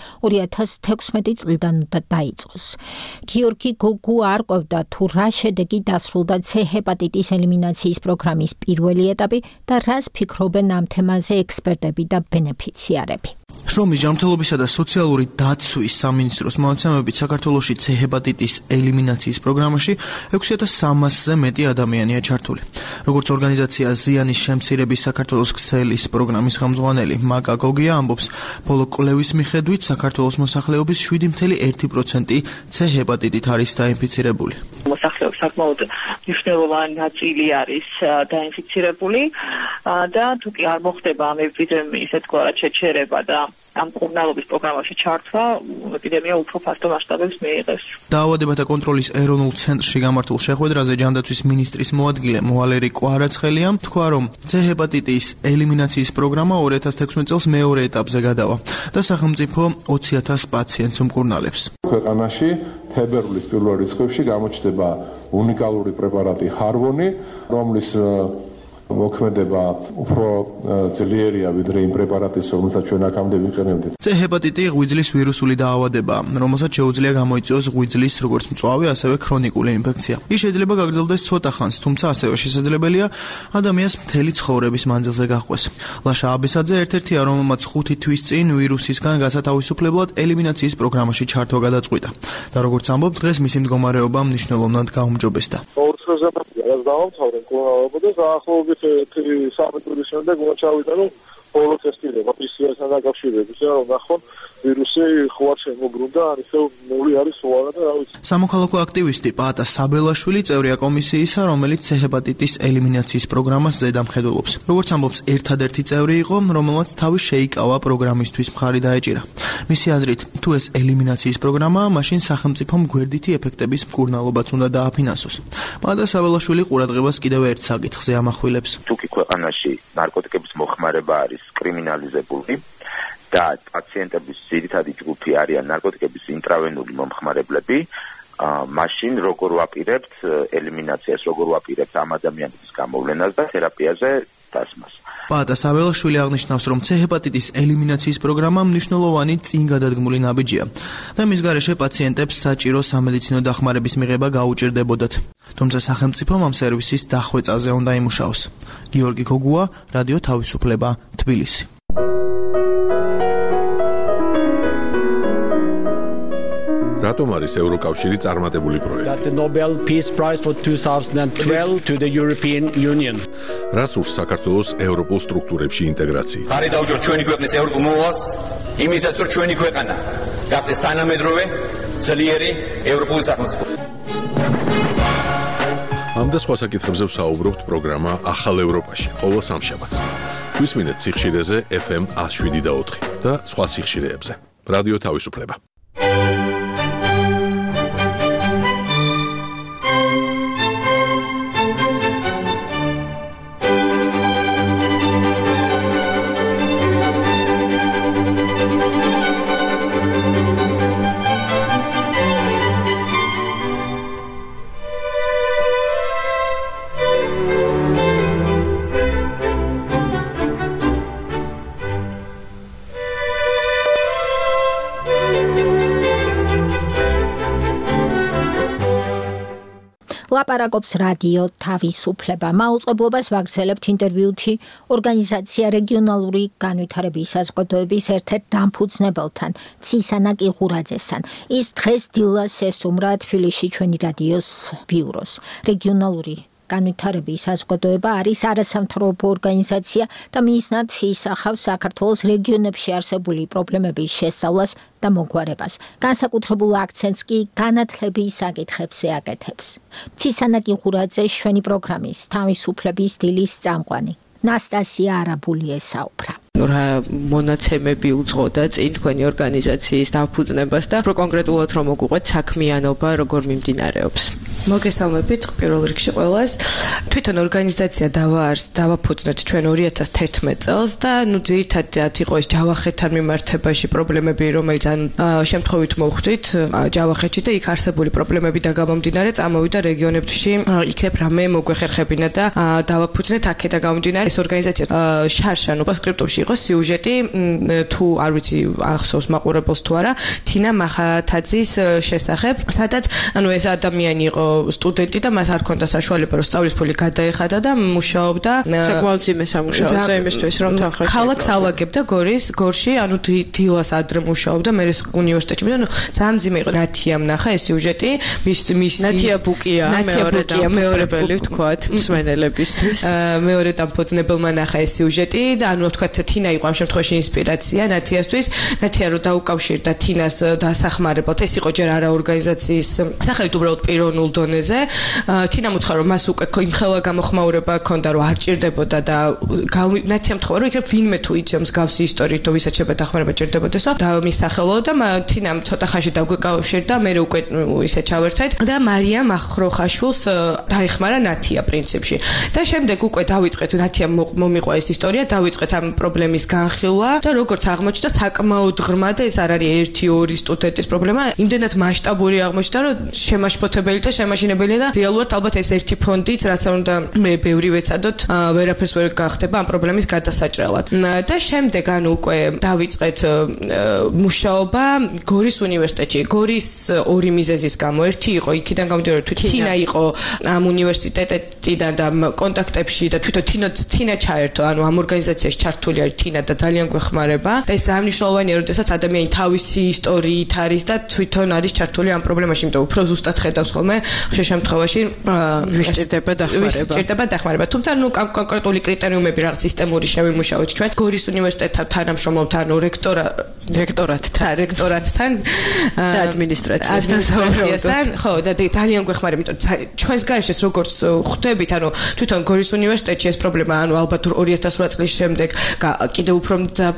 2016 წლიდან უნდა დაიწყოს. გიორგი გოგუ არ ყვევდა თუ რა შედეგი დასრულდა C ჰეპატიტის ელიმინაციის პროგრამის პირველი ეტაპი და რას ფიქრობენ ამ თემაზე ექსპერტები და ბენეფიციარები. შრომის, ჯანმრთელობისა და სოციალური დაცვის სამინისტროს მონაცემებით საქართველოში C ჰეპატიტის ელიმინაციის პროგრამაში 6300-ზე მეტი ადამიანია ჩართული. როგორც ორგანიზაცია ზიანის შემცირების საქართველოს ქსელის პროგრამის ხელმძღვანელი მაკა გოგია ამბობს, ბოლო კვლევის მიხედვით საქართველოს მოსახლეობის 7.1% C ჰეპატიტით არის დაინფიცირებული. მოსახლეობის საკმაოდ მნიშვნელოვანი ნაწილი არის დაინფიცირებული და თუ კი არ მოხდება ამ ეპიდემიის ეთქვარად შეჩერება და ამ მკურნალობის პროგრამაში ჩართვა, ეპიდემია უფრო ფართო მასშტაბებს მიიღებს. დაავადებათა კონტროლის ეროვნულ ცენტრში გამართულ შეხვედრაზე ჯანდაცვის მინისტრის მოადგილე მოალერი კვარაცხელია თქვა, რომ C ჰეპატიტის ელიმინაციის პროგრამა 2016 წელს მეორე ეტაპზე გადავა და სახელმწიფო 20,000 პაციენტს უმკურნალებს. ქვეყანაში თებერვლის პირველ რიცხვებში გამოჩნდება უნიკალური პრეპარატი ჰარვონი, რომლის მოქმედება უფრო ძლიერია ვიდრე იმ პრეპარატის, რომელსაც ჩვენ აქამდე ვიყენებდით. C ჰეპატიტი ღვიძლის ვირუსული დაავადებაა, რომელსაც შეუძლია გამოიწვიოს ღვიძლის როგორც მწვავე, ასევე ქრონიკული ინფექცია. ის შეიძლება გაგრძელდეს ცოტა ხანს, თუმცა ასევე შესაძლებელია ადამიანს მთელი ცხოვრების მანძილზე გაჰყვეს. ლაშა აბესაძე ერთ-ერთია, რომელმაც 5 თვის წინ ვირუსისგან გასათავისუფლებლად ელიმინაციის პროგრამაში ჩართვა გადაწყვიტა. და როგორც ამბობს, დღეს მისი მდგომარეობა მნიშვნელოვნად გაუმჯობესდა. რაც დავამთავრე მკურნალობა და დაახლოებით 3 წლის შემდეგ მოჩავიდა, რომ ბოლო ტესტირება PCR-თან დაკავშირებით, რომ ნახონ ვირუსი ხო არ შემოგრუნდა, ან ისევ ნული არის ხო არა და რა ვიცი. სამოქალაქო აქტივისტი პაატა საბელაშვილი წევრია კომისიისა, რომელიც C ჰეპატიტის ელიმინაციის პროგრამას ზედამხედველობს. როგორც ამბობს, ერთადერთი წევრი იყო, რომელმაც თავი შეიკავა პროგრამისთვის მხარი დაეჭირა. მისი აზრით, თუ ეს ელიმინაციის პროგრამაა, მაშინ სახელმწიფომ გვერდითი ეფექტების მკურნალობაც უნდა დააფინანსოს. პაატა საბელაშვილი ყურადღებას კიდევ ერთ საკითხზე ამახვილებს. თუ კი ქვეყანაში ნარკოტიკების მოხმარება არის კრიმინალიზებული და პაციენტების ძირითადი ჯგუფი არიან ნარკოტიკების ინტრავენული მომხმარებლები, მაშინ როგორ ვაპირებთ ელიმინაციას, როგორ ვაპირებთ ამ ადამიანების გამოვლენას და თერაპიაზე დასმას. პაატა საბელაშვილი აღნიშნავს, რომ C ჰეპატიტის ელიმინაციის პროგრამა მნიშვნელოვანი წინგადადგმული ნაბიჯია და მის გარეშე პაციენტებს საჭირო სამედიცინო დახმარების მიღება გაუჭირდებოდათ. თუმცა სახელმწიფომ ამ სერვისის დახვეწაზე უნდა იმუშაოს. გიორგი გოგუა, რადიო თავისუფლება, თბილისი. რატომ არის ევროკავშირი წარმატებული პროექტი? The Nobel Peace Prize for 2012 to the European Union. რას ურს საქართველოს ევროპულ სტრუქტურებში ინტეგრაცია? ხარი დაუჯეროთ ჩვენი ქვეყნის ევროპულ მოვალს, იმისაც რომ ჩვენი ქვეყანა გახდეს თანამედროვე, ძლიერი ევროპული სახელმწიფო. ამ და სხვა საკითხებზე ვსაუბრობთ პროგრამა ახალ ევროპაში ყოველ სამშაბათს. გვისმინეთ სიხშირეზე FM 107.4 და სხვა სიხშირეებზე. რადიო თავისუფლება. ლაპარაკობს რადიო თავისუფლება. მაუწყებლობას ვაგრძელებთ ინტერვიუთი ორგანიზაცია რეგიონალური განვითარების საზოგადოების ერთ-ერთ დამფუძნებელთან, ცისანა კიღურაძესთან. ის დღეს დილას ესტუმრა თბილისში ჩვენი რადიოს ბიუროს. რეგიონალური განვითარების საზოგადოება არის არასამთავრობო ორგანიზაცია და მისნად ისახავს საქართველოს რეგიონებში არსებული პრობლემების შესწავლას და მოგვარებას. განსაკუთრებულ აქცენტს კი განათლების საკითხებზე აკეთებს. ცისანა კიღურაძე ჩვენი პროგრამის თავისუფლების დილის წამყვანი ნასტასია არაბული ესაუბრა. რა მონაცემები უძღოდა წინ თქვენი ორგანიზაციის დაფუძნებას და კონკრეტულად რომ მოგუყვეთ საქმიანობა როგორ მიმდინარეობს. მოგესალმებით პირველ რიგში ყველას. თვითონ ორგანიზაცია დავაფუძნეთ ჩვენ 2011 წელს და ძირითადად იყო ეს ჯავახეთთან მიმართებაში პრობლემები, რომელიც შემთხვევით მოვხვდით ჯავახეთში და იქ არსებული პრობლემები და გამომდინარე წამოვიდა რეგიონებში, იქნებ რამე მოგვეხერხებინა და დავაფუძნეთ აქეთა გამომდინარე ეს ორგანიზაცია შარშან პოსტსკრიპტუმში იყო სიუჟეტი თუ არ ვიცი ახსოვს მაყურებელს თუ არა თინა მახათაძის შესახებ, სადაც ეს ადამიანი იყო სტუდენტი და მას არ ჰქონდა საშუალება რომ სწავლის ფული გადაეხადა და მუშაობდა საკმაოდ ძიმე სამუშაოზე იმისთვის რომ თანხა ქალაქს ავაგებდა გორში, დილას ადრე მუშაობდა მე უნივერსიტეტში და ძალიან ძიმე იყო. ნათიამ ნახა ეს სიუჟეტი მის ნათია ბუკია მეორებელი ვთქვათ მსმენელებისთვის მეორე დამფუძნებელმა ნახა ეს სიუჟეტი და ვთქვათ თინა იყო ამ შემთხვევაში ინსპირაცია ნათიასთვის. ნათია რომ დაუკავშირდა თინას დასახმარებლად, ეს იყო ჯერ არა ორგანიზაციის სახელით უბრალოდ პიროვნულ დონეზე. თინა მოთხრა რომ მას უკვე იმხელა გამოხმაურება ჰქონდა რომ არ ჭირდებოდა და ნათია მოთხრა რომ იქნებ ვინმე თუ იცი მსგავსი ისტორიით თუ ვისაც შეიძლება დახმარება ჭირდებოდესო და მისახელო და თინამ ცოტა ხანში დაგვეკავშირდა, მე უკვე ისე ჩავერთეთ და მარიამ ახროხაშვილს დაეხმარა ნათია პრინციპში. და შემდეგ უკვე დავიწყეთ ნათიამ მომიყვა ეს ისტორია, დავიწყეთ ამ პრობლემის განხილვა და როგორც აღმოჩნდა საკმაოდ ღრმა და ეს არ არის 1-2 სტუდენტის პრობლემა, იმდენად მასშტაბური აღმოჩნდა რომ შემაშფოთებელი და შემაშინებელია და რეალურად ალბათ ეს ერთი ფონდიც რაც უნდა მე ბევრი ვეცადოთ ვერაფერს ვერ გახდება ამ პრობლემის გადასაჭრელად. და შემდეგ უკვე დავიწყეთ მუშაობა გორის უნივერსიტეტში. გორის ორი მიზეზის გამო, ერთი იყო იქიდან გამომდინარე თუ თინა იყო ამ უნივერსიტეტიდან და კონტაქტებში და თვითონ თინა ჩაერთო, ანუ ამ ორგანიზაციაში ჩართული არის თინა და ძალიან გვეხმარება და ეს ძალიან მნიშვნელოვანია, როდესაც ადამიანი თავისი ისტორიით არის და თვითონ არის ჩართული ამ პრობლემაში, იმიტომ უფრო ზუსტად ხედავს ხოლმე ხშირ შემთხვევაში ჭირდება დახმარება. თუმცა კონკრეტული კრიტერიუმები რაღაც სისტემური შევიმუშავეთ ჩვენ გორის უნივერსიტეტთან თანამშრომლობთან, რექტორატთან და ადმინისტრაციასთან. ხო, და ძალიან გვეხმარება, იმიტომ ჩვენს გარეშეს როგორც ხვდებით, ანუ თვითონ გორის უნივერსიტეტში ეს პრობლემა, ანუ ალბათ 2008 წლის შემდეგ კიდევ უფრო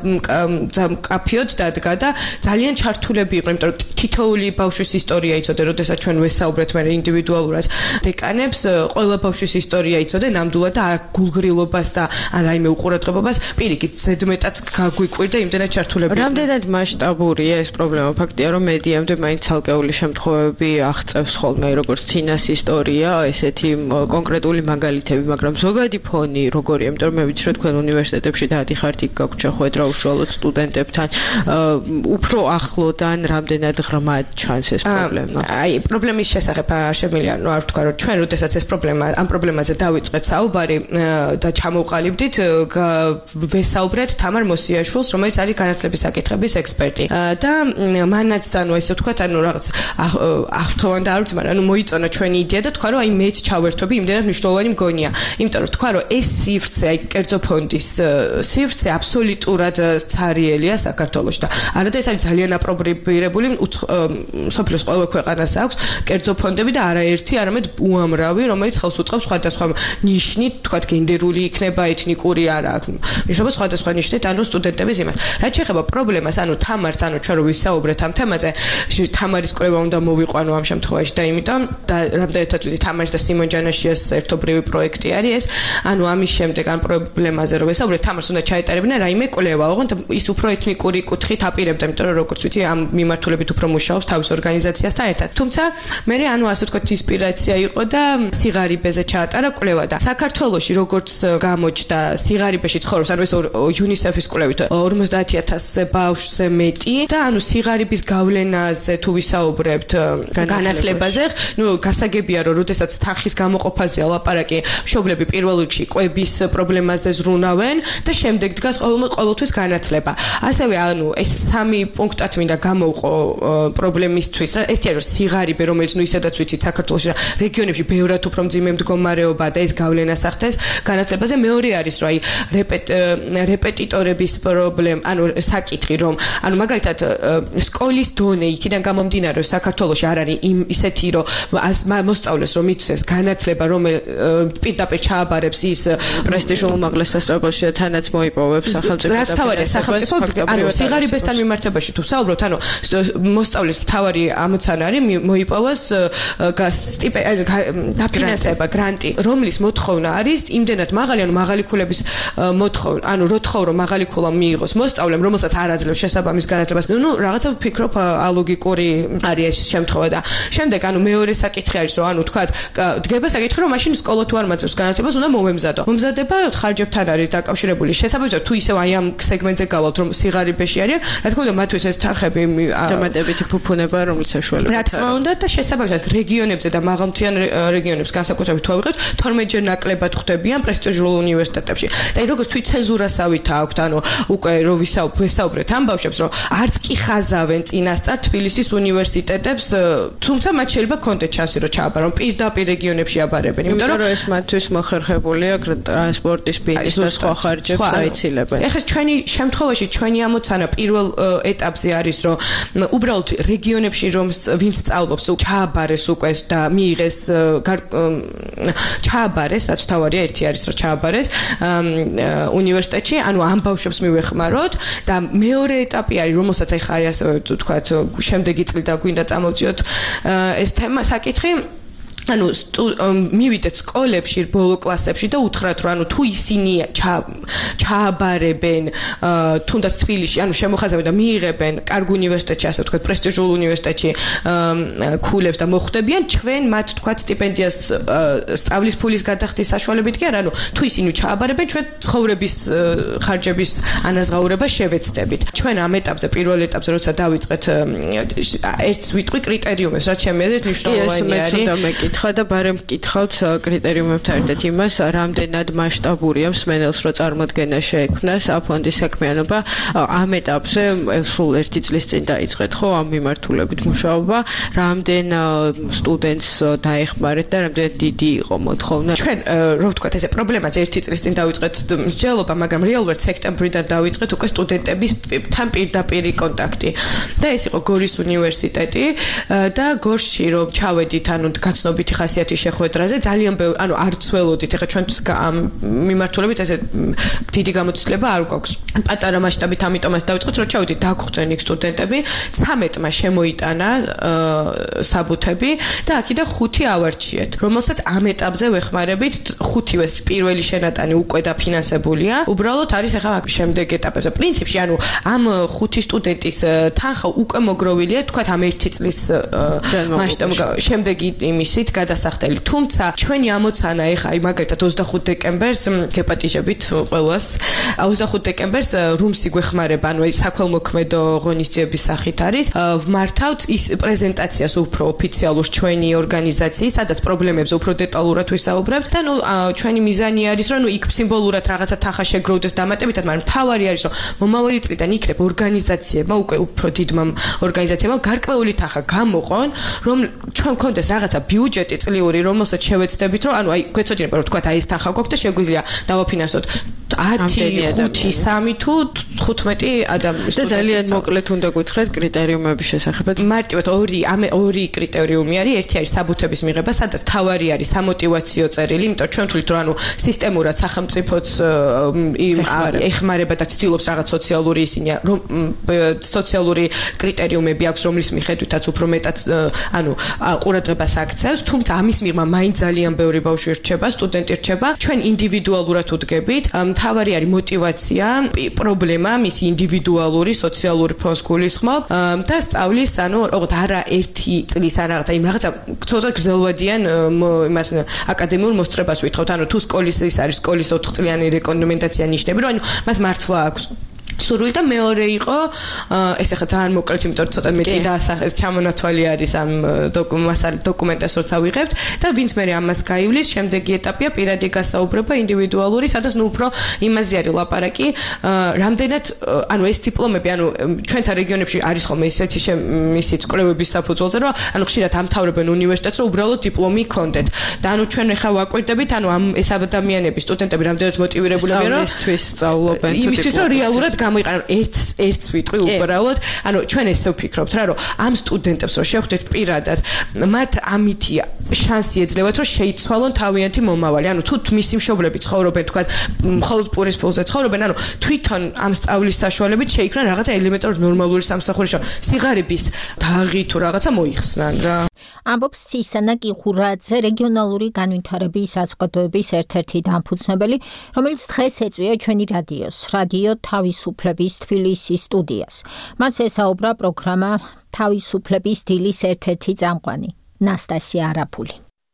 მკაფიოდ დადგა და ძალიან ჩართულები იყვნენ, იმიტომ რომ თითოეული ბავშვის ისტორია იცოდე, როდესაც ჩვენ ვესაუბრეთ მე ინდივიდუალურად დეკანებს, ყველა ბავშვის ისტორია იცოდე ნამდვილად და გულგრილობას და რაიმე უყურადღებობას პირიქით ზედმეტად გაგვიკვირდა იმდენად ჩართულები. რამდენად მასშტაბურია ეს პრობლემა? ფაქტია რომ მედიამდე მაინც ცალკეული შემთხვევები აღწევს ხოლმე როგორც თინას ისტორია, ესეთი კონკრეტული მაგალითები, მაგრამ ზოგადი ფონი როგორია? იმიტომ რომ მე ვიცი რომ თქვენ უნივერსიტეტებში დაადიხართ ხართ იქ გაქვთ შეხვედრა უშუალოდ სტუდენტებთან უფრო ახლოდან რამდენად ღრმად ჩანს ეს პრობლემა აი პრობლემის შესახებ შემიძლია არ ვთქვა რომ ჩვენ როდესაც ეს ამ პრობლემაზე დავიწყეთ საუბარი და ჩამოვყალიბდით ვესაუბრეთ თამარ მოსიაშვილს რომელიც არის განათლების საკითხების ექსპერტი და მანაც ესე ვთქვათ რაღაც აღთოვან და არ ვიცი მაგრამ მოიწონა ჩვენი იდეა და თქვა რომ აი მეც ჩავერთვები იმდენად მნიშვნელოვანი მგონია იმიტომ რომ თქვა რომ ეს სივრცე აი კერძო ფონდის სივრცე აბსოლუტურად ცარიელია საქართველოში და არადა ეს არის ძალიან აპრობირებული სოფლის ყველა ქვეყანას აქვს კერძო ფონდები და არაერთი არამედ უამრავი რომელიც ხელს უწყობს სხვადასხვა ნიშნით თქვა გენდერული იქნება ეთნიკური არა აქვს მნიშვნელობა სხვადასხვა ნიშნით ანუ სტუდენტების იმას რაც შეეხება პრობლემას ანუ თამარს ანუ ჩვენ რო ვისაუბრეთ ამ თემაზე თამარის კვლევა უნდა მოვიყვანო ამ შემთხვევაში და იმიტომ და რამდენადაც ვიცი თამარის და სიმონ ჯანაშიას ერთობრივი პროექტი არის ეს ანუ ამის შემდეგ ამ პრობლემაზე რო ვისაუბრეთ თამარს უნდა ჩაეტარებინა რაიმე კვლევა ოღონდ ის უფრო ეთნიკური კუთხით აპირებდა იმიტომ რომ როგორც ვიცი ამ მიმართულებით უფრო მუშაობს თავის ორგანიზაციასთან ერთად თუმცა მე ანუ ასე ვთქვათ ინსპირაცია იყო და სიღარიბეზე ჩაატარა კვლევა და საქართველოში როგორც გამოჩნდა სიღარიბეში ცხოვრობს ანუ ეს UNICEF-ის კვლევით 50000-ზე ბავშვზე მეტი და ანუ სიღარიბის გავლენაზე თუ ვისაუბრებთ განათლებაზე ნუ გასაგებია რომ როდესაც თანხის გამოყოფაზეა ლაპარაკი მშობლები პირველ რიგში კვების პრობლემაზე ზრუნავენ და შემდეგ დგას ყოველთვის განათლება ასევე ანუ ეს სამი პუნქტად მინდა გამოვყო პრობლემისთვის რა ერთია რომ სიღარიბე რომელიც ნუ ისედაც ვიცით საქართველოში რეგიონებში ბევრად უფრო მძიმე მდგომარეობა და ეს გავლენას ახდენს განათლებაზე მეორე არის რომ აი რეპეტიტორების პრობლემა ანუ საკითხი რომ ანუ მაგალითად სკოლის დონე იქიდან გამომდინარე რომ საქართველოში არ არის ისეთი რომ მოსწავლეს რომ იცეს განათლება რომ პირდაპირ ჩააბარებს ის პრესტიჟულ უმაღლეს სასწავლებელში და თანაც მოიპოვებს სახელმწიფო ანუ სიღარიბესთან მიმართებაში თუ საუბრობთ ანუ მოსწავლის მთავარი ამოცანა არის მოიპოვოს დაფინანსება გრანტი რომლის მოთხოვნა არის იმდენად მაღალი ანუ მაღალი ქულების მოთხოვნა ანუ რო თხოვ რომ მაღალი ქულა მიიღოს მოსწავლემ რომელსაც არ აძლევს შესაბამის განათლებას ნუ რაღაცა ვფიქრობ ალოგიკური არის ეს შემთხვევა და შემდეგ ანუ მეორე საკითხი არის რომ ანუ თქვა დგება საკითხი რომ მაშინ სკოლა თუ არ მაძლევს განათლებას უნდა მომემზადო მომზადება ხარჯებთან არის დაკავშირებული შესაბამისად თუ ისევ აი ამ სეგმენტზე გავალთ რომ სიღარიბეში არის რა თქმა უნდა მათთვის ეს თანხები დამატებითი ფუფუნება რომელიც საშუალება რა თქმა უნდა და შესაბამისად რეგიონებზე და მაღალმთიან რეგიონებს განსაკუთრებით თუ ავიღებთ 12-ჯერ ნაკლებად ხვდებიან პრესტიჟულ უნივერსიტეტებში და აი როგორც თვითცენზურასავით აქვთ ანუ უკვე რო ვისაუბრეთ ამ ბავშვებს რომ არც კი ხაზავენ წინასწარ თბილისის უნივერსიტეტებს თუმცა მათ შეიძლება კონტექსტ ჩანსი რომ ჩააბარონ პირდაპირ რეგიონებში აბარებენ იმიტომ რომ ეს მათთვის მოხერხებულია ტრანსპორტის ბილის და სხვა ხარჯებს აიცილებენ ეხლა ჩვენი შემთხვევაში ჩვენი ამოცანა პირველ ეტაპზე არის რომ უბრალოდ რეგიონებში რომ ვინც სწავლობს ჩააბარეს უკვე და მიიღეს ჩააბარეს რაც თავარია ერთი არის რომ ჩააბარეს უნივერსიტეტში ანუ ამ ბავშვებს მივეხმაროთ და მეორე ეტაპი არის რომელსაც ახლა აი ასე ვთქვათ შემდეგი წლიდან გვინდა წამოვწიოთ ეს თემა საკითხი ანუ მივიდეთ სკოლებში ბოლო კლასებში და უთხრათ რომ ანუ თუ ისინი ჩააბარებენ თუნდაც თბილისში ანუ შემოხაზებენ და მიიღებენ კარგ უნივერსიტეტში ასე ვთქვათ პრესტიჟულ უნივერსიტეტში ქულებს და მოხვდებიან ჩვენ მათ ვთქვათ სტიპენდიას სწავლის ფულის გადახდის საშუალებით კი არა ანუ თუ ისინი ჩააბარებენ ჩვენ ცხოვრების ხარჯების ანაზღაურება შევეცდებით ჩვენ ამ ეტაპზე პირველ ეტაპზე როცა დავიწყეთ ერთს ვიტყვი კრიტერიუმებს რაც ჩემი აზრით მნიშვნელოვანია არის ხა და ბარემ მკითხავთ კრიტერიუმებთან ერთად იმას, რამდენად მასშტაბურია მსმენელს რო წარმოდგენა შეექმნას აფონდის საქმიანობა ამ ეტაპზე სულ 1 წლის წინ დაიწყეთ ხო ამ მიმართულებით მუშაობა, რამდენ სტუდენტს დაეხმარეთ და რამდენ დიდი იყო მოთხოვნა. ჩვენ რო ვთქვათ ესე პრობლემაზე 1 წლის წინ დავიწყეთ მსჯელობა, მაგრამ რეალურად სექტემბრიდან დავიწყეთ უკვე სტუდენტებთან პირდაპირი კონტაქტი. და ეს იყო გორის უნივერსიტეტი და გორში რომ ჩავედით ანუ გაცნობით ხასიათის შეხვედრაზე ძალიან ბევრი ანუ არ ცველოდით ეხლა ჩვენთვის ამ მიმართულებით ესე დიდი გამოცდილება არ გვაქვს პატარა მასშტაბით ამიტომაც დავიწყეთ რომ ჩავედით დაგხვდნენ იქ სტუდენტები 13-მა შემოიტანა საბუთები და აქედან 5 ავარჩიეთ რომელსაც ამ ეტაპზე ვეხმარებით 5-ვეს პირველი შენატანი უკვე დაფინანსებულია უბრალოდ არის ეხლა შემდეგ ეტაპებზე პრინციპში ანუ ამ 5 სტუდენტის თანხა უკვე მოგროვილია თქვათ ამ 1 წლის მასშტაბში შემდეგი იმისით გადასახდელი. თუმცა ჩვენი ამოცანა ეხა აი მაგალითად 25 დეკემბერს გეპატიჟებით ყველას 25 დეკემბერს რუმსი გვეხმარება, ანუ საქველმოქმედო ღონისძიების სახით არის. ვმართავთ ის პრეზენტაციას უფრო ოფიციალურ ჩვენი ორგანიზაციის, სადაც პრობლემებზე უფრო დეტალურად ვისაუბრებთ და ჩვენი მიზანი არის, რომ იქ სიმბოლურად რაღაცა თანხა შეგროვდეს დამატებითად, მაგრამ მთავარი არის, რომ მომავალი წლიდან იქნებ ორგანიზაციებმა, უკვე უფრო დიდმა ორგანიზაციებმა გარკვეული თანხა გამოყონ, რომ ჩვენ გქონდეს რაღაცა ბიუჯეტი წლიური, რომელსაც შევეცდებით, რომ ანუ აი გვეცოდინება, რომ თქვა აი ეს თანხა გვაქვს და შეგვიძლია დავაფინანსოთ 10, 5, 3 თუ 15 ადამიანს. და ძალიან მოკლედ უნდა გითხრათ კრიტერიუმების შესახებ. მარტივად ორი კრიტერიუმი არის. ერთი არის საბუთების მიღება, სადაც თავარი არის სამოტივაციო წერილი, იმიტომ ჩვენ თვლით, რომ ანუ სისტემურად სახელმწიფოც ეხმარება და ცდილობს რაღაც სოციალური ისინია, რომ სოციალური კრიტერიუმები აქვს, რომლის მიხედვითაც უფრო მეტად ანუ ყურადღებას აქცევს, თუმცა ამის მიღმა მაინც ძალიან ბევრი ბავშვი რჩება, სტუდენტი რჩება. ჩვენ ინდივიდუალურად ვდგებით. მთავარი არის мотиваცია, პრობლემა, მისი ინდივიდუალური სოციალური ფონს გულისხმობ და სწავლის, ანუ ოღონდ არა ერთი წლის არა რაღაცა, იმ რაღაცა ცოტა გრძელვადიან იმას აკადემიურ მოსწრებას ვითხოვთ. ანუ თუ სკოლის ის არის სკოლის 4 წლიანი რეკომენდაცია ნიშნები, რომ ანუ მას მართლა აქვს სურვილი და მეორე იყო ეს ახლა ძალიან მოკლედ, იმიტომ რომ ცოტა მეტი დაასახეს ჩამონათვალი არის ამ დოკუმენტას როცა ვიღებთ და ვინც მე ამას გაივლის, შემდეგი ეტაპია პირადი გასაუბრება ინდივიდუალური, სადაც ნუ უფრო იმაზე არის ლაპარაკი, რამდენად ანუ ეს დიპლომები, ანუ ჩვენთან რეგიონებში არის ხოლმე ისეთი ისიც კვლევების საფუძველზე, რომ ანუ ხშირად ამთავრებენ უნივერსიტეტს, რომ უბრალოდ დიპლომი ჰქონდეთ. და ანუ ჩვენ ახლა ვაკვირდებით, ანუ ამ ეს ადამიანები, სტუდენტები რამდენად მოტივირებულებია, რომ სწავლისთვის სწავლობენ თუ იმისთვის რომ რეალურად გამოიყენო ერთს ვიტყვი უბრალოდ, ანუ ჩვენ ესე ვფიქრობთ რა, რომ ამ სტუდენტებს რომ შევხვდეთ პირადად, მათ ამითი შანსი ეძლევათ, რომ შეიცვალონ თავიანთი მომავალი. ანუ თუ მისი მშობლები ცხოვრობენ, თქვა, მხოლოდ პურის ფულზე ცხოვრობენ, ანუ თვითონ ამ სწავლის საშუალებით შეიქმნა რაღაცა ელემენტარული ნორმალური სამსახური, რომ სიღარიბის დაღი თუ რაღაცა მოიხსნან რა. ამბობს ცისანა კიხურაძე, რეგიონალური განვითარების საზოგადოების ერთ-ერთი დამფუძნებელი, რომელიც დღეს ეწვია ჩვენი რადიოს, რადიო თავისუფლების თბილისის სტუდიას. მას ესაუბრა პროგრამა თავისუფლების დილის ერთ-ერთი წამყვანი, ნასტასია არაფული.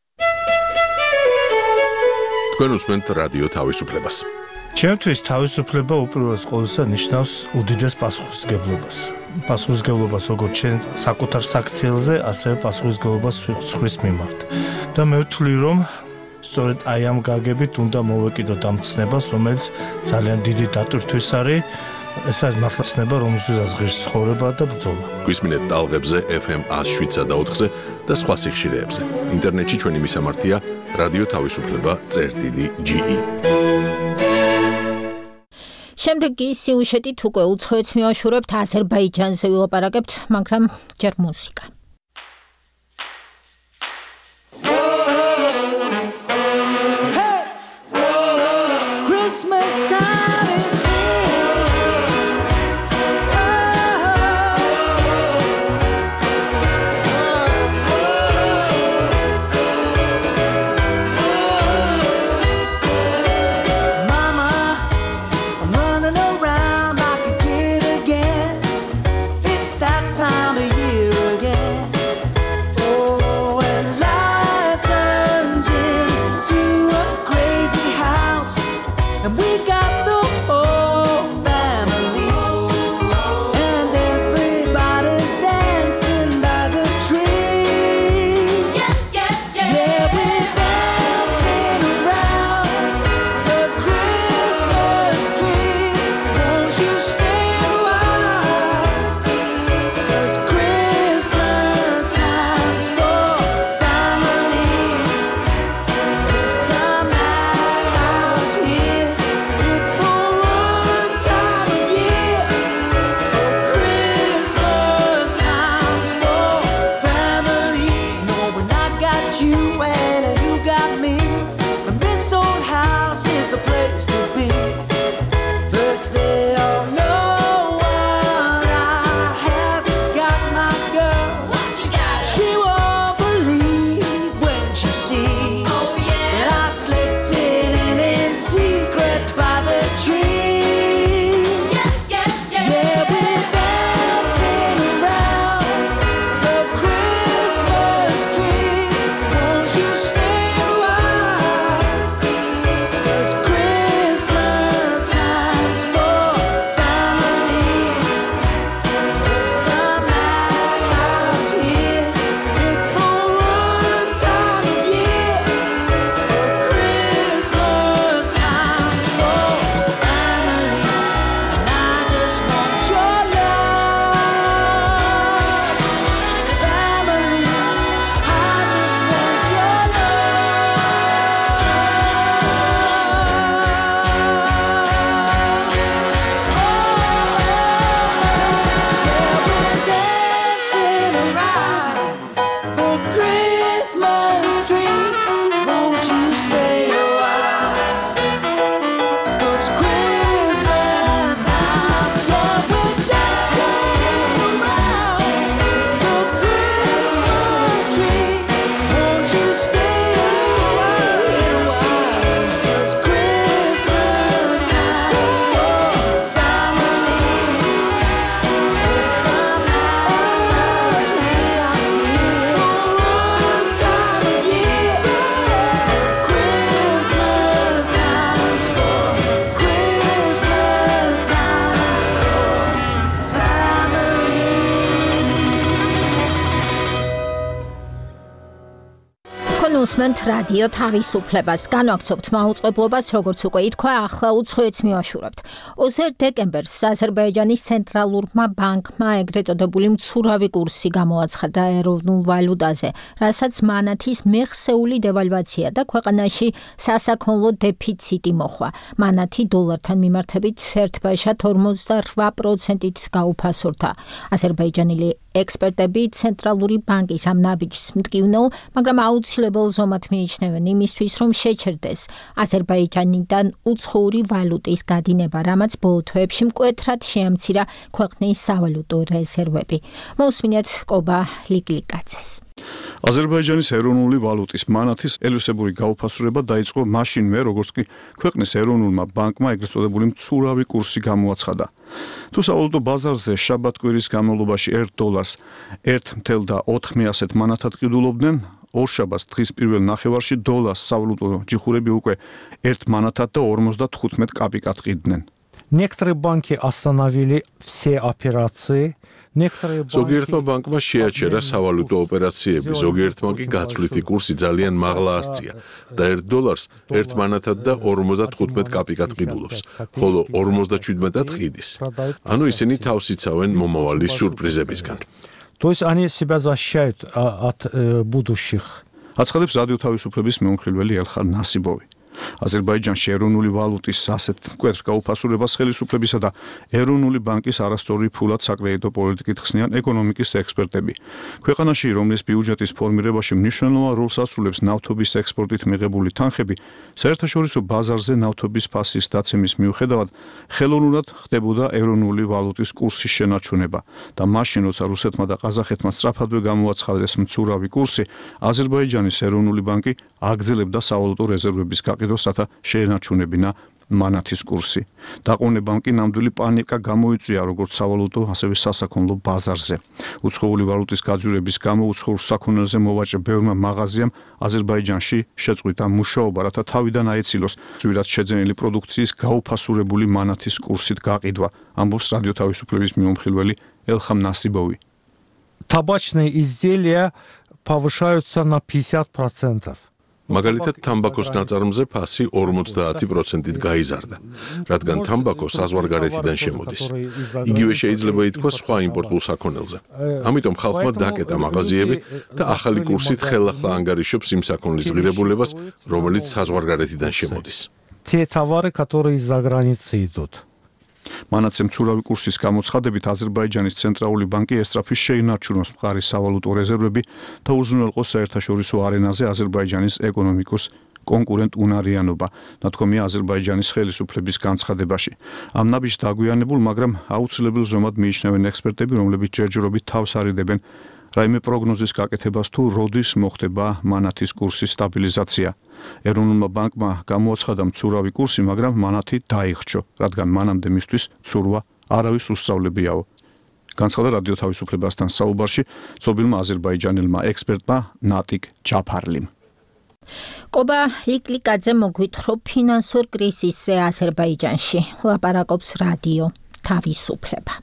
თქვენ უსმენთ რადიო თავისუფლებას. ჩემთვის თავისუფლება უპირველეს ყოვლისა ნიშნავს უდიდეს პასუხისმგებლობას. პასუხისმგებლობას როგორც ჩვენ საკუთარ საქციელზე, ასევე პასუხისმგებლობას სხვის მიმართ. და მე ვთვლი, რომ სწორედ აი ამ გაგებით უნდა მოვეკიდოთ ამ ცნებას, რომელიც ძალიან დიდი დატვირთვის არის. ეს არის მართლა ცნება, რომელსაც ღირს ცხოვრება და ბრძოლა. გვისმინეთ ტალღებზე FM 107.4-ზე და სხვა სიხშირეებზე. ინტერნეტში ჩვენი მისამართია რადიო თავისუფლება.ge. შემდეგი სიუჟეტით უკვე უცხოეთს მივაშურებთ, აზერბაიჯანზე ვილაპარაკებთ, მაგრამ ჯერ მუსიკა. თქვენ უსმენთ რადიო თავისუფლებას. განვაგრძობთ მაუწყებლობას, როგორც უკვე ითქვა, ახლა უცხოეთს მივაშურებთ. 20 დეკემბერს აზერბაიჯანის ცენტრალურმა ბანკმა ეგრეთ წოდებული მცურავი კურსი გამოაცხადა ეროვნულ ვალუტაზე, რასაც მანათის მეხსეული დევალვაცია და ქვეყანაში სასაქონლო დეფიციტი მოხვა. მანათი დოლართან მიმართებით ერთბაშად 48%-ით გაუფასურდა. აზერბაიჯანელი ექსპერტები ცენტრალური ბანკის ამ ნაბიჯს მტკივნელ, მაგრამ აუცილებელ ზომად მიიჩნევენ იმისთვის, რომ შეჩერდეს აზერბაიჯანიდან უცხოური ვალუტის გადინება, რამაც ბოლო თვეებში მკვეთრად შეამცირა ქვეყნის სავალუტო რეზერვები. მოსმინეთ კობა ლიკლიკაძეს. აზერბაიჯანის ეროვნული ვალუტის მანათის ელუსებური გაუფასურება დაიწყო მაშინვე, როგორც კი ქვეყნის ეროვნულმა ბანკმა ეგრეთ წოდებული მცურავი კურსი გამოაცხადა. თუ სავალუტო ბაზარზე შაბათ-კვირის განმავლობაში $1 1.4 მანათად ყიდულობდნენ, ორშაბათს დღის პირველ ნახევარში $1 სავალუტო ჯიხურები უკვე 1 მანათად და 55 კაპიკად ყიდნენ. Некоторые банки остановили все операции. ზოგიერთმა ბანკმა შეაჩერა სავალუტო ოპერაციები, ზოგიერთმა კი გაცვლითი კურსი ძალიან მაღლა ასწია და $1 1 მანათად და 55 კაპიკად ყიდულობს, ხოლო 57-ად ყიდის. ანუ ისინი თავს იცავენ მომავალი სიურპრიზებისგან. То есть они себя защищают от будущих. აცხადებს რადიო თავისუფლების მეუხილველი ელხარ ნასიბოვი. აზერბაიჯანში ეროვნული ვალუტის ასეთ მკვეთრ გაუფასურებას ხელისუფლებისა და ეროვნული ბანკის არასწორი ფულად საკრედიტო პოლიტიკით ხსნიან ეკონომიკის ექსპერტები. ქვეყანაში, რომლის ბიუჯეტის ფორმირებაში მნიშვნელოვან როლს ასრულებს ნავთობის ექსპორტით მიღებული თანხები, საერთაშორისო ბაზარზე ნავთობის ფასის დაცემის მიუხედავად, ხელოვნურად ხდებოდა ეროვნული ვალუტის კურსის შენარჩუნება და მაშინ, როცა რუსეთმა და ყაზახეთმა სწრაფადვე გამოაცხადეს მცურავი კურსი, აზერბაიჯანის ეროვნული ბანკი აგრძელებდა სავალუტო რეზერვების გაყიდვას, რათა შეენარჩუნებინა მანათის კურსი. დაყოვნებამ კი ნამდვილი პანიკა გამოიწვია როგორც სავალუტო, ასევე სასაქონლო ბაზარზე. უცხოური ვალუტის გაძვირების გამო უცხოურ საქონელზე მოვაჭრე ბევრმა მაღაზიამ აზერბაიჯანში შეწყვიტა მუშაობა, რათა თავიდან აეცილოს ძვირად შეძენილი პროდუქციის გაუფასურებული მანათის კურსით გაყიდვა, ამბობს რადიო თავისუფლების მეუხილველი ელხამ ნასიბოვი. Табачные изделия повышаются на 50%. მაგალითად, თამბაქოს ნაწარმზე ფასი 50%-ით გაიზარდა, რადგან თამბაქო საზღვარგარეთიდან შემოდის. იგივე შეიძლება ითქვას სხვა იმპორტულ საქონელზე. ამიტომ ხალხმა დაკეტა მაღაზიები და ახალი კურსით ხელახლა ანგარიშობს იმ საქონლის ღირებულებას, რომელიც საზღვარგარეთიდან შემოდის. Те товары, которые из-за границы идут. მანათზე მცურავი კურსის გამოცხადებით აზერბაიჯანის ცენტრალური ბანკი ესწრაფის შეინარჩუნოს მყარი სავალუტო რეზერვები და უზრუნველყოს საერთაშორისო არენაზე აზერბაიჯანის ეკონომიკის კონკურენტ უნარიანობა, ნათქვამია აზერბაიჯანის ხელისუფლების განცხადებაში. ამ ნაბიჯს დაგვიანებულ, მაგრამ აუცილებელ ზომად მიიჩნევენ ექსპერტები, რომლებიც ჯერჯერობით თავს არიდებენ რაიმე პროგნოზის გაკეთებას თუ როდის მოხდება მანათის კურსის სტაბილიზაცია. ეროვნულმა ბანკმა გამოაცხადა მცურავი კურსი, მაგრამ მანათი დაიხრჩო, რადგან მანამდე მისთვის ცურვა არავის უსწავლებიაო. განცხადა რადიო თავისუფლებასთან საუბარში ცნობილმა აზერბაიჯანელმა ექსპერტმა ნატიკ ჯაფარლიმ. კობა ლიკლიკაძე მოგვითხრობ ფინანსურ კრიზისზე აზერბაიჯანში. ლაპარაკობს რადიო თავისუფლება.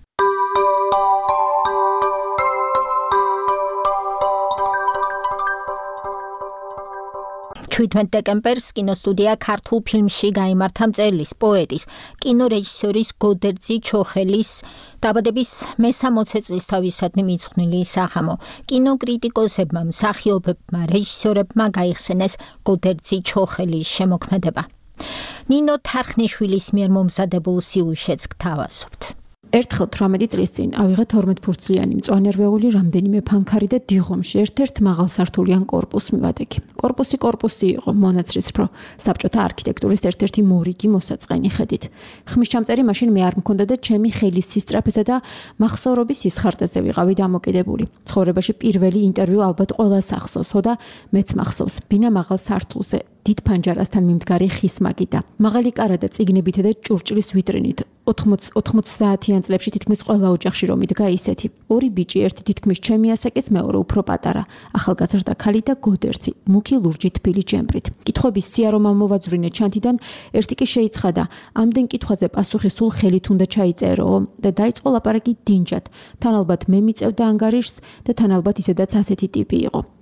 17 დეკემბერს კინოსტუდია ქართულ ფილმში გაიმართა მწერლის, პოეტის, კინორეჟისორის გოდერძი ჩოხელის დაბადების მე-60 წლისთავისადმი მიძღვნილი სახამო. კინოკრიტიკოსებმა, მსახიობებმა, რეჟისორებმა გაიხსენეს გოდერძი ჩოხელის შემოქმედება. ნინო თარხნიშვილის მიერ მომზადებულ სიუჟეტს გთავაზობთ. ერთხელ 18 წლის წინ ავიღე 12 ფურცლიანი მწვანე-რვეული რამდენიმე ფანქარი და დიღომში ერთ-ერთ მაღალსართულიან კორპუსს მივადგე. კორპუსი იყო მონაცრისფრო, საბჭოთა არქიტექტურის ერთ-ერთი მორიგი მოსაწყენი ხედით. ხმისჩამწერი მაშინ მე არ მქონდა და ჩემი ხელის სისწრაფესა და მახსოვრობის სისხარტეზე ვიყავი დამოკიდებული. ცხოვრებაში პირველი ინტერვიუ ალბათ ყველას ახსოვსო და მეც მახსოვს. ბინა მაღალ სართულზე დიდ ფანჯარასთან მიმდგარი ხის მაგიდა. მაღალი კარა და წიგნებითა და ჭურჭლის ვიტრინით 80 საათიან წლებში თითქმის ყველა ოჯახში რომ იდგა ისეთი. ორი ბიჭი, ერთი თითქმის ჩემი ასაკის, მეორე უფრო პატარა. ახალგაზრდა ქალი და გოდერძი, მუქი ლურჯი თბილი ჯემბრით. კითხვების სია რომ ამოვაძვრინე ჩანთიდან, ერთი კი შეიცხადა. ამდენ კითხვაზე პასუხი სულ ხელით უნდა ჩაიწერო და დაიწყო ლაპარაკი დინჯად. თან ალბათ მე მიწევდა ანგარიშს და თან ალბათ ისედაც ასეთი ტიპი იყო.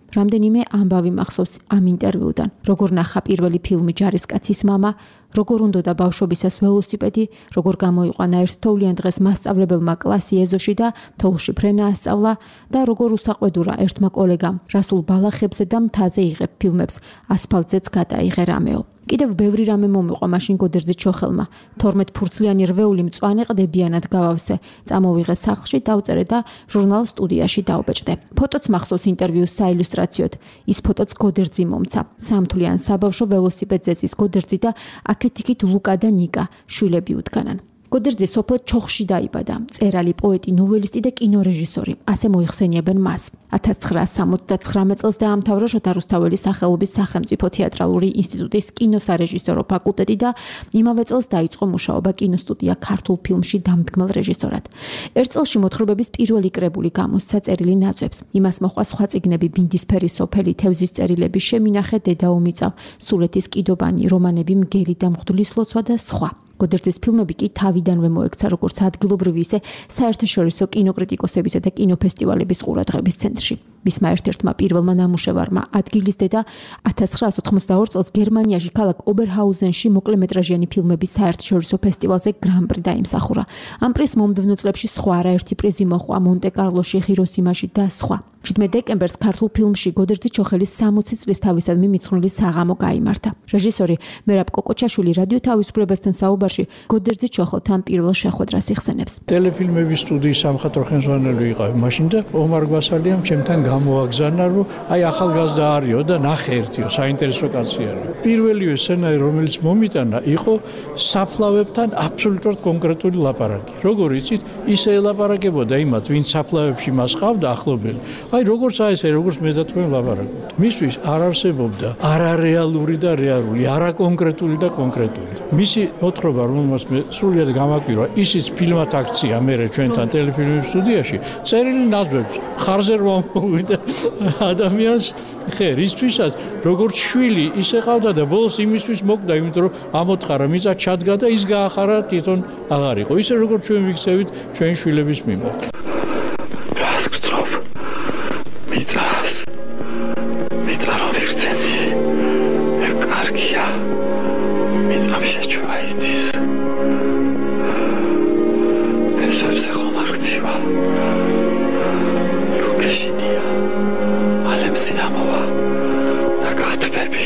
რამდენიმე ამბავი მახსოვს ამ ინტერვიუდან. როგორ ნახა პირველი ფილმი ჯარისკაცის მამა, როგორ უნდოდა ბავშვობისას ველოსიპედი, როგორ გამოიყვანა ერთთოვლიან დღეს მასწავლებელმა კლასი ეზოში და თოვლში ფრენა ასწავლა და როგორ უსაყვედურა ერთმა კოლეგამ რასულ ბალახებზე და მთაზე იღებ ფილმებს, ასფალტზეც გადაიღე რამეო. კიდევ ბევრი რამე მომიყვა მაშინ გოდერძის ჩოხელმა. 12 ფურცლიანი რვეული მწვანე ყდებიანად გავავსე. წამოვიღე სახლში, დავწერე და ჟურნალ სტუდიაში დავბეჭდე. ფოტოც მახსოვს ინტერვიუს საილუსტრაციოდ. ის ფოტოც გოდერძი მომცა. სამთვლიან საბავშვო ველოსიპედზე ზის გოდერძი და აქეთ-იქით ლუკა და ნიკა შვილები უდგანან. გოდერძი სოფელ ჩოხში დაიბადა. მწერალი, პოეტი, ნოველისტი და კინორეჟისორი. ასე მოიხსენიებენ მას. 1979 წელს დაამთავრა შოთა რუსთაველის სახელობის სახელმწიფო თეატრალური ინსტიტუტის კინოსარეჟისორო ფაკულტეტი და იმავე წელს დაიწყო მუშაობა კინოსტუდია ქართულ ფილმში დამდგმელ რეჟისორად. ერთ წელში მოთხრობების პირველი კრებული გამოსცა წერილი ნაძვებს. იმას მოყვა სხვა წიგნები ბინდისფერი სოფელი, თევზის წერილები, შემინახე დედა ომიწავ, სულეთის კიდობანი, რომანები მგელი და მღვდლის ლოცვა და სხვა. გოდერძის ფილმები კი თავიდანვე მოექცა როგორც ადგილობრივი, ისე საერთაშორისო კინოკრიტიკოსებისა და კინოფესტივალების ყურადღების ცენტრში. მისმა ერთ-ერთმა პირველმა ნამუშევარმა ადგილის დედა 1982 წელს გერმანიაში ქალაქ ობერჰაუზენში მოკლემეტრაჟიანი ფილმების საერთაშორისო ფესტივალზე გრან-პრი დაიმსახურა. ამ პრიზს მომდევნო წლებში სხვა არაერთი პრიზი მოჰყვა მონტე-კარლოში, ჰიროსიმაში და სხვა. 17 დეკემბერს ქართულ ფილმში გოდერძი ჩოხელის 60 წლის თავისადმი მიძღვნილი საღამო გაიმართა. რეჟისორი მერაბ კოკოჩაშვილი რადიო თავისუფლებასთან საუბარში გოდერძი ჩოხელთან პირველ შეხვედრას იხსენებს. ტელეფილმების სტუდიის სამხატვრო ხელმძღვანელი ვიყავი მაშინ და ომარ გვასალიამ ჩემთან გამოაგზავნა, რომ აი ახალგაზრდა არისო და ნახე ერთიო, საინტერესო კაცი არის. პირველივე სცენარი, რომელიც მომიტანა, იყო საფლავებთან აბსოლუტურად კონკრეტული ლაპარაკი. როგორ იცით, ისე ელაპარაკებოდა იმათ, ვინც საფლავებში მას ყავდა ახლობელი. აი როგორც აესე, როგორც მე და თქვენ ლაპარაკობთ. მისთვის არ არსებობდა არარეალური და რეალური, არაკონკრეტული და კონკრეტული. მისი მოთხრობა, რომელმაც მე სრულიად გამაკვირვა, ისიც ფილმად აქცია მე ჩვენთან ტელეფილმების სტუდიაში, წერილი ნაძვებს ხარზე რომ მოვიდა ადამიანს ხერ ისთვისაც, როგორც შვილი ისე ყავდა და ბოლოს იმისთვის მოკვდა, იმიტომ რომ ამოთხარა მიწა ჩადგა და ის გაახარა თვითონ აღარ იყო. ისე როგორც ჩვენ ვიქცევით ჩვენ შვილების მიმართ. მიწა რომ ვიქცენი, მე კარგია. მიწამ შეჩვა იცის. ესებზე ხომ არ გცივა. ლუკეშინია. ალემსი ამოვა. და გათბები.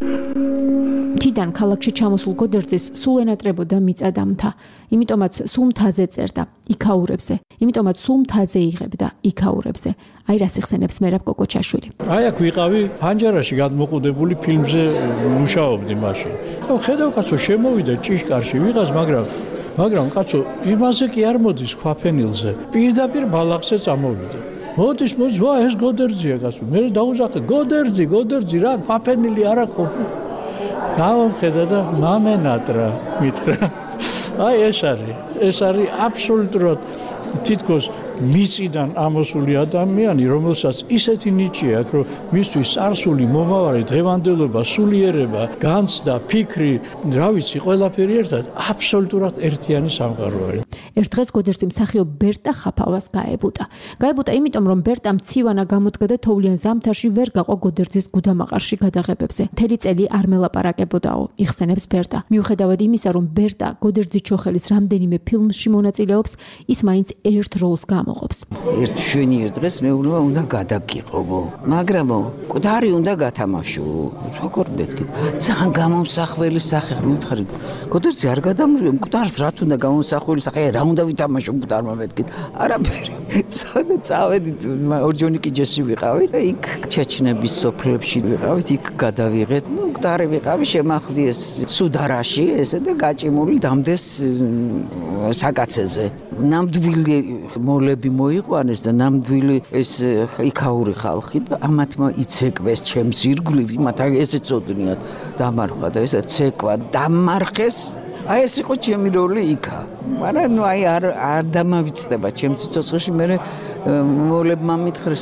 თიდან ქალაქში ჩამოსულ გოდერძის სულ ენატრებოდა მიწა და მთა. იმიტომაც სულ მთაზე წერდა, იქაურებზე. იმიტომაც სულ მთაზე იღებდა, იქაურებზე. აი რას იხსენებს მერაბ კოკოჩაშვილი. აი აქ ვიყავი ფანჯარაში გადმოყუდებული ფილმზე მუშაობდი მაშინ. და ხედავ კაცო შემოვიდა ჭიშკარში ვიღაც, მაგრამ კაცო იმაზე კი არ მოდის ქვაფენილზე. პირდაპირ ბალახზე წამოვიდა. მოდის, ვა ეს გოდერძია კაცო. მე დაუზახე გოდერძი რა, ქვაფენილი არ აქვს. გავამხედა და მამენატრა მითხრა. აი ეს არის აბსოლუტურად თითქოს მიწიდან ამოსული ადამიანი, რომელსაც ისეთი ნიჭი აქვს, რომ მისთვის წარსული, მომავალი, დღევანდელობა, სულიერება, განცდა, ფიქრი, რა ვიცი, ყველაფერი ერთად აბსოლუტურად ერთიანი სამყარო არის. ერთ დღეს გოდერძი მსახიობ ბერტა ხაფავას გაებუტა. იმიტომ, რომ ბერტამ მცივანა გამოდგა და თოვლიან ზამთარში ვერ გაყვა გოდერძის გუდამაყარში გადაღებებზე. მთელი წელი არ მელაპარაკებოდაო, იხსენებს ბერტა. მიუხედავად იმისა, რომ ბერტა გოდერძი ჩოხელის რამდენიმე ფილმში მონაწილეობს, ის მაინც ერთ როლს გამოყოფს. ერთ შვენიერ დღეს მეუბნება უნდა გადაგიყობო, მაგრამ მკვდარი უნდა გათამაშო. როგორ მეთქი? ძალიან გამომსახველი სახე მითხარი. გოდერძი არ გადამრიო, მკვდარს რა თუნდა გამომსახველი სახე, რა უნდა ვითამაშო მკვდარმა მეთქი? არაფერი. წავედით ორჯონიკი ჯესი ვიყავი და იქ ჩეჩნების სოფლებში ვიყავით, იქ გადავიღეთ. მკვდარი ვიყავი, შემახვიეს სუდარაში ესე და გაჭიმული დამდეს საკაცეზე. ნამდვილი მოლები მოიყვანეს და ნამდვილი ეს იქაური ხალხი და ამათმა იცეკვეს ჩემს ირგვლივ, მათ ესე წოდნიათ დამარხვა და ესე ცეკვა დამარხეს. აი ეს იყო ჩემი როლი იქა. მაგრამ ნუ აი არ დამავიწყდება ჩემ ციცოცხლეში მე მოლებმა მითხრესო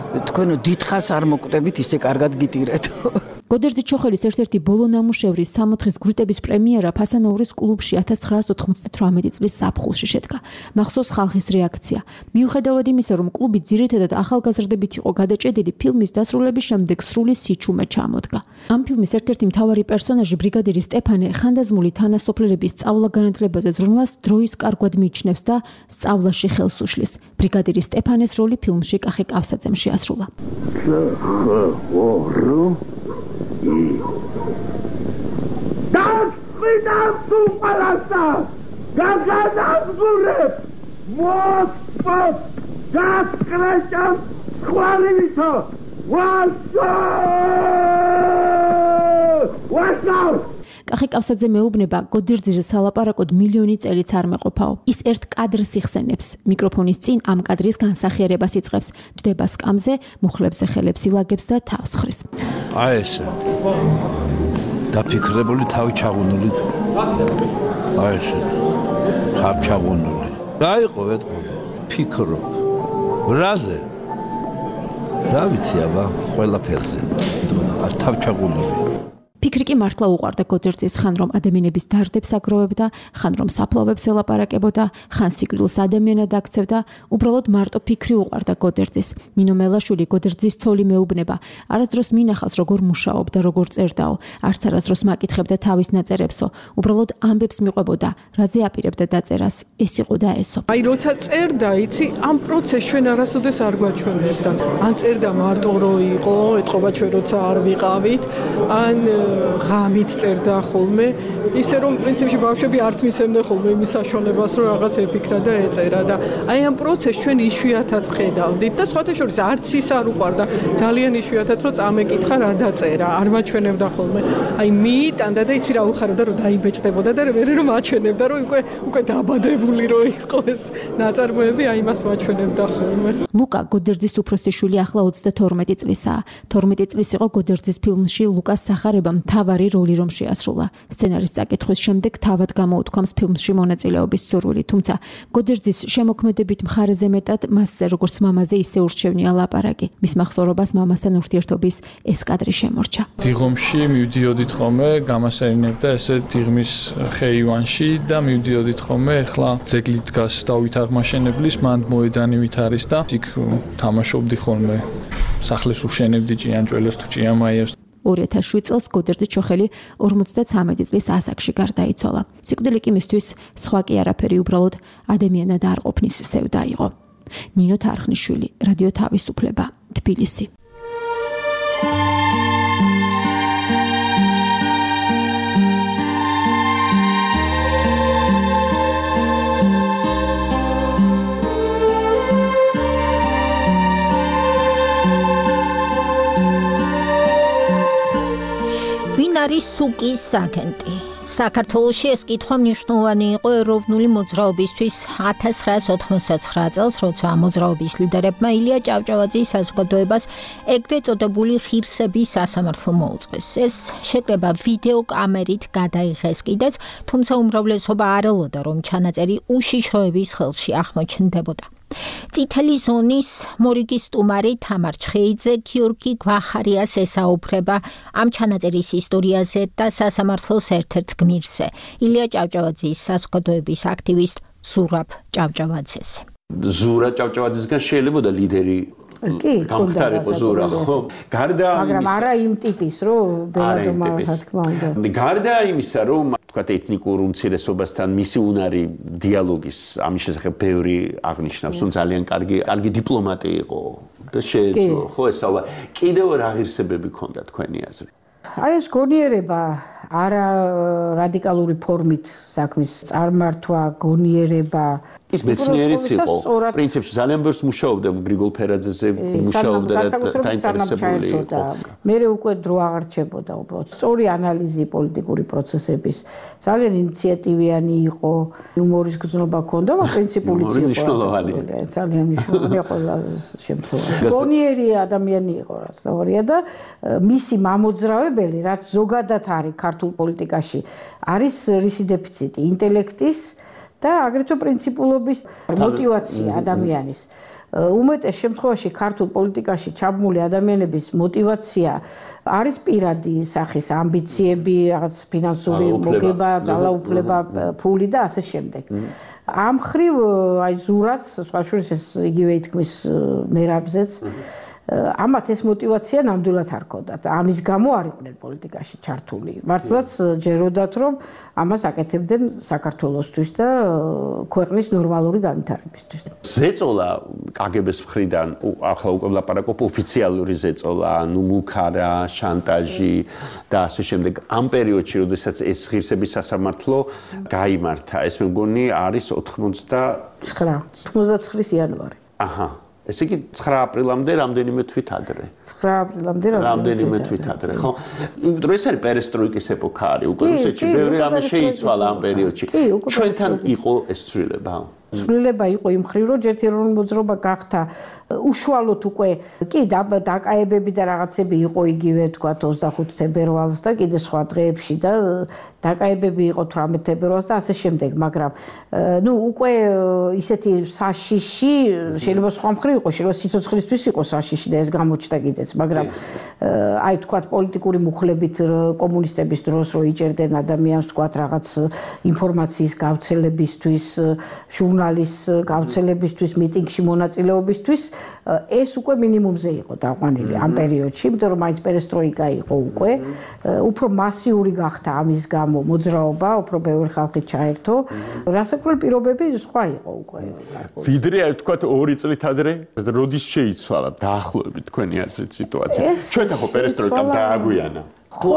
თქვენო დიდხანს არ მოკვდებით ისე კარგად გიტირეთო. გოდერძი ჩოხელის ერთ-ერთი ბოლო ნამუშევრი 60-ის გრიტების პრემიერა ფასანაურის კლუბში 1998 წლის ზაფხულში შედგა. მახსოვს ხალხის რეაქცია. მიუხედავად იმისა, რომ კლუბი ძირითადად ახალგაზრდებით იყო გადაჭედილი, ფილმის დასრულების შემდეგ სრული სიჩუმე ჩამოდგა. ამ ფილმის ერთ-ერთი მთავარი პერსონაჟი ბრიგადირი სტეფანე ხანდაზმული თანასოფლელების სწავლა-განათლებაზე ზრუნვას დროის კარგვად მიიჩნევს და სწავლაში ხელს უშლის. ბრიგადირი სტეფანეს როლი ფილმში კახი კავსაძემ შეასრულა. Dasvidam tu palasa! Gagadazureb! Mospot! Daskrecham! Schwalivito! Washo! კახი კავსაძე მეუბნება, გოდერძიზე სალაპარაკოდ მილიონი წელიც არ მეყოფაო. ის ერთ კადრს იხსენებს, მიკროფონის წინ ამ კადრის განსახიერებას იწყებს, ჯდება სკამზე, მუხლებზე ხელებს ილაგებს და თავს ხრის. აი ესე. დაფიქრებული თავი ჩაღუნული. აი ესე. თავი ჩაღუნული. რა იყო ეთყობა? ფიქრობ. რაზე? რა ვიცი აბა, ყველაფერზე. თავი ჩაღუნული. ფიქრი კი მართლა უყვარდა გოდერძის, ხან რომ ადამიანების დარდებს აგროვებდა, ხან რომ საფლავებს ელაპარაკებოდა, ხან სიკვდილს ადამიანად აქცევდა, უბრალოდ მარტო ფიქრი უყვარდა გოდერძის. ნინო მელაშვილი გოდერძის ცოლი მეუბნება, არასდროს მინახავს როგორ მუშაობდა, როგორ წერდაო, არც არასდროს მაკითხებდა თავის ნაწერებსო, უბრალოდ ამბებს მიყვებოდა, რაზე აპირებდა დაწერას, ეს იყო და ესო. აი როცა წერდა, იცი, ამ პროცესს ჩვენ არასოდეს არ გვაჩვენებდა. ან წერდა მარტო რო იყო, ეთყობა ჩვენ როცა არ ვიყავით, ან ღამით წერდა ხოლმე, ისე რომ პრინციპში ბავშვები არც მისცემდნენ ხოლმე იმის საშუალებას, რომ რაღაც ეფიქრა და ეწერა და აი ამ პროცესს ჩვენ იშვიათად ვხედავდით და სხვათა შორის არც ის არ უყვარდა, ძალიან იშვიათად რომ წამეკითხა რა დაწერა, არ მაჩვენებდა ხოლმე. აი მიიტანდა და იცი რა უხარო და რომ დაიბეჭდებოდა და მე რომ მაჩვენებდა, რომ უკვე დაბადებული რო იყო ეს ნაწარმოები, აი მას მაჩვენებდა ხოლმე. ლუკა გოდერძის უფროსი შვილი ახლა 32 წლისაა. 12 წლის იყო გოდერძის ფილმში ლუკას სახარება მთავარი როლი რომ შეასრულა. სცენარის წაკითხვის შემდეგ თავად გამოუთქვამს ფილმში მონაწილეობის სურვილი, თუმცა გოდერძის შემოქმედებით მხარეზე მეტად მასზე როგორც მამაზე ისე ურჩევნია ლაპარაკი. მის მახსოვრობას მამასთან ურთიერთობის ეს კადრი შემორჩა. დიღომში მივდიოდით ხოლმე, გამასერინებდა ესე დიღმის ხეივანში და მივდიოდით ხოლმე, ახლა ძეგლი დგას დავით აღმაშენებლის, მანდ მოედანივით არის და იქ თამაშობდი ხოლმე. სახლის უშენებდი ჭიანჭველას თუ ჭიამაიას. 2007 წელს გოდერძი ჩოხელი 53 წლის ასაკში გარდაიცვალა. სიკვდილი კი მისთვის სხვა კი არაფერი, უბრალოდ ადამიანად არ ყოფნის სევდა იყო. ნინო თარხნიშვილი, რადიო თავისუფლება, თბილისი. არის სუკის აგენტი. საქართველოში ეს კითხვა მნიშვნელოვანი იყო ეროვნული მოძრაობისთვის 1989 წელს, როცა მოძრაობის ლიდერებმა ილია ჭავჭავაძის საზოგადოებას ეგრეთ წოდებული ღირსების სასამართლო მოუწყეს. ეს შეკრება ვიდეო კამერით გადაიღეს კიდეც, თუმცა უმრავლესობა არ ელოდა, რომ ჩანაწერი უშიშროების ხელში აღმოჩნდებოდა. წითელი ზონის მორიგის სტუმარი თამარ ჩხეიძე გიორგი გვახარიას ესაუბრება ამ ჩანაწერის ისტორიაზე და სასამართლოს ერთ-ერთ გმირზე, ილია ჭავჭავაძის საზოგადოების აქტივისტ ზურაბ ჭავჭავაძეზე. ზურაბ ჭავჭავაძისგან შეიძლება ლიდერი გამختارიყო ზურაბ, ხო? გარდა მაგრამ არა იმ ტიპის, რომ ბელადომა რა თქმა უნდა. გარდა იმისა, რომ თქვათ ეთნიკურ უმცირესობასთან მისი უნარი დიალოგის ამის შესახებ ბევრი აღნიშნავს, რომ ძალიან კარგი დიპლომატი იყო და შეეძლო, ხო ესავა. კიდევ რა ღირსებები ქონდა თქვენი აზრით? აი ეს გონიერება არა რადიკალური ფორმით საქმის წარმართვა, გონიერება ის მეცნიერიც იყო. პრინციპში ძალიან ბევრს მუშაობდა გრიგოლ ფერაძეზე, მუშაობდა და დაინტერესებული იყო. მე უკვე დრო აღარ რჩებოდა უბრალოდ. სწორი ანალიზი პოლიტიკური პროცესების, ძალიან ინიციატივიანი იყო, იუმორის გრძნობა ჰქონდა, მაგრამ პრინციპულიც იყო. ძალიან მნიშვნელოვანია ყველა შემთხვევაში. გონიერი ადამიანი იყო, რაც ლავარია და მისი მამოძრავებელი, რაც ზოგადად არის ქართულ პოლიტიკაში, არის რისი დეფიციტი, ინტელექტის და აგრეთვე პრინციპულობის მოტივაცია ადამიანის. უმეტეს შემთხვევაში ქართულ პოლიტიკაში ჩაბმული ადამიანების мотиваცია არის პირადი სახის ამბიციები, რაღაც ფინანსური მოგება, ძალაუფლება, ფული და ასე შემდეგ. ამ ხრივ აი ზურაც სხვა შორის ეს იგივე ითქმის მერაბზეც ამათ ეს мотиваცია ნამდვილად არ ქონდათ. ამის გამო არ იყვნენ პოლიტიკაში ჩართული. მართლაც ჯეროდათ რომ ამას აკეთებდნენ საქართველოსთვის და ქვეყნის ნორმალური განვითარებისთვის. ზეწოლა კგბ-ს მხრიდან ახლა უკვე ვლაპარაკობ ოფიციალური ზეწოლა, ანუ მუქარა, შანტაჟი და ასე შემდეგ. ამ პერიოდში, როდესაც ეს ღირსების სასამართლო გაიმართა, ეს მე მგონი არის 99 იანვარი. აჰა. ესე იგი 9 აპრილამდე რამდენიმე თვით ადრე. 9 აპრილამდე რამდენიმე თვით ადრე, ხო? იმიტომ რომ ეს არის პერესტროიკის ეპოქა არის, უკვე რუსეთში ბევრი რამე შეიცვალა ამ პერიოდში. ჩვენთან იყო ეს ცვლილება. ცვლილება იყო იმ ხრივ, რომ ჯერ ეროვნული მოძრაობა გახდა უშუალოდ უკვე კი დაკაებები და რაღაცები იყო იგივე თქვა 25 თებერვალს და კიდე სხვა დღეებში და დაკაებები იყო 18 თებერვალს და ასე შემდეგ, მაგრამ ნუ უკვე ისეთი საშიში შეიძლება სხვა მხრივ იყო, შეიძლება სიცოცხლისთვის იყო საშიში და ეს გამოჩნდა კიდეც, მაგრამ აი თქვა პოლიტიკური მუხლებით კომუნისტების დროს რო იჭერდნენ ადამიანს თქვა რაღაც ინფორმაციის გავრცელებისთვის, ჟურნალის გავრცელებისთვის, მიტინგში მონაწილეობისთვის ეს უკვე მინიმუმზე იყო დაყვანილი ამ პერიოდში, იმიტომ რომ მაინც პერესტროიკა იყო უკვე, უფრო მასიური გახდა ამის გამო მოძრაობა, უფრო ბევრი ხალხი ჩაერთო, რასაკვირველი პირობები სხვა იყო უკვე. ვიდრე აი თქვა 2 წლით ადრე, როდის შეიცვალა დაახლოებით თქვენი აზრით სიტუაცია. ჩვენთან ხო პერესტროიკამ დააგვიანა. ხო,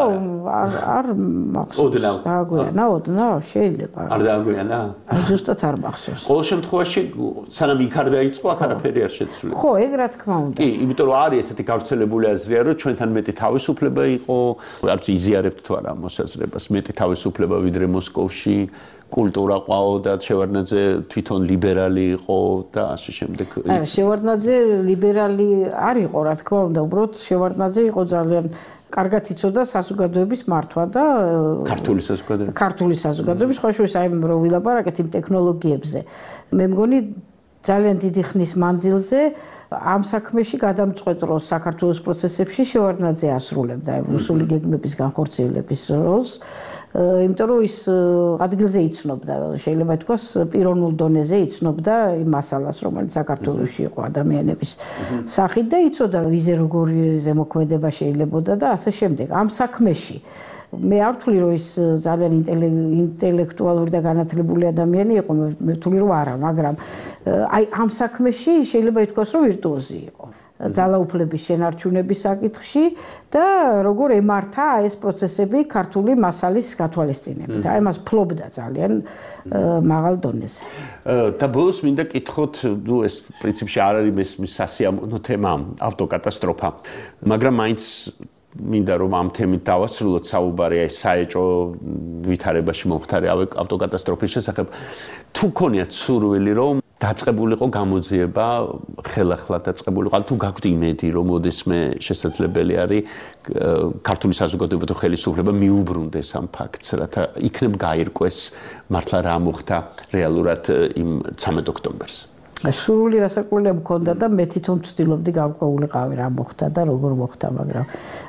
არ მახსოვს. დააგვიანა, შეიძლება. არ დააგვიანა? ზუსტად არ მახსოვს. ყოველ შემთხვევაში, სანამ იქ არ დაიწყო, აქ არაფერი არ შეცვლილა. ხო, ეგ რა თქმა უნდა. კი, იმიტომ რომ არის ესეთი გავრცელებული აზრია, რომ ჩვენთან მეტი თავისუფლება იყო, არც იზიარებთ თუ არა მოსაზრებას, მეტი თავისუფლება ვიდრე მოსკოვში. კულტურა ყავო და შევარდნაძე თვითონ ლიბერალი იყო და ასე შემდეგ. შევარდნაძე ლიბერალი არ იყო, რა თქმა უნდა, უბრალოდ შევარდნაძე იყო ძალიან კარგად იცოდა საზოგადოების მართვა და ქართული საზოგადოება. ქართული საზოგადოების სხვა შორის აი რო ვილაპარაკეთ იმ ტექნოლოგიებზე. მე მგონი ძალიან დიდი ხნის მანძილზე ამ საქმეში გადამწყვეტ როლს საქართველოს პროცესებში შევარდნაძე ასრულებდა რუსული გეგმების განხორციელების როლს. იმიტომ რომ ის ადგილზე იცნობდა, შეიძლება ითქვას პიროვნულ დონეზე იცნობდა იმ მასალას, რომელიც საქართველოში იყო ადამიანების სახით და იცოდა ვიზე როგორი ზემოქმედება შეიძლებოდა და ასე შემდეგ. ამ საქმეში მე არ ვთვლი რომ ის ძალიან ინტელექტუალური და განათლებული ადამიანი იყო, მე ვთვლი რომ არა, მაგრამ აი ამ საქმეში შეიძლება ითქვას რომ ვირტუოზი იყო. ძალაუფლების შენარჩუნების საკითხში და როგორ ემართა ეს პროცესები ქართული მასალის გათვალისწინებით. აი მას ფლობდა ძალიან მაღალ დონეზე. და ბოლოს მინდა კითხოთ, ნუ ეს პრინციპში არ არის მის სასიამოვნო თემა, ავტოკატასტროფა, მაგრამ მაინც მინდა რომ ამ თემით დავასრულოთ საუბარი აი საეჭო ვითარებაში მომხდარი ავტოკატასტროფის შესახებ. თუ გქონიათ სურვილი რომ დაწყებულიყო გამოძიება, ხელახლა დაწყებულიყო, თუ გაგვთ იმედი რომ მოდესმე შესაძლებელი არის ქართული საზოგადოება თუ ხელისუფლება მიუბრუნდეს ამ ფაქტს, რათა იქნებ გაირკვეს მართლა რა მოხდა რეალურად იმ 13 ოქტომბერს. სურვილი რასაკვირველია მქონდა და მე თვითონ ვცდილობდი გავყვეულიყავი რა მოხდა და როგორ მოხდა, მაგრამ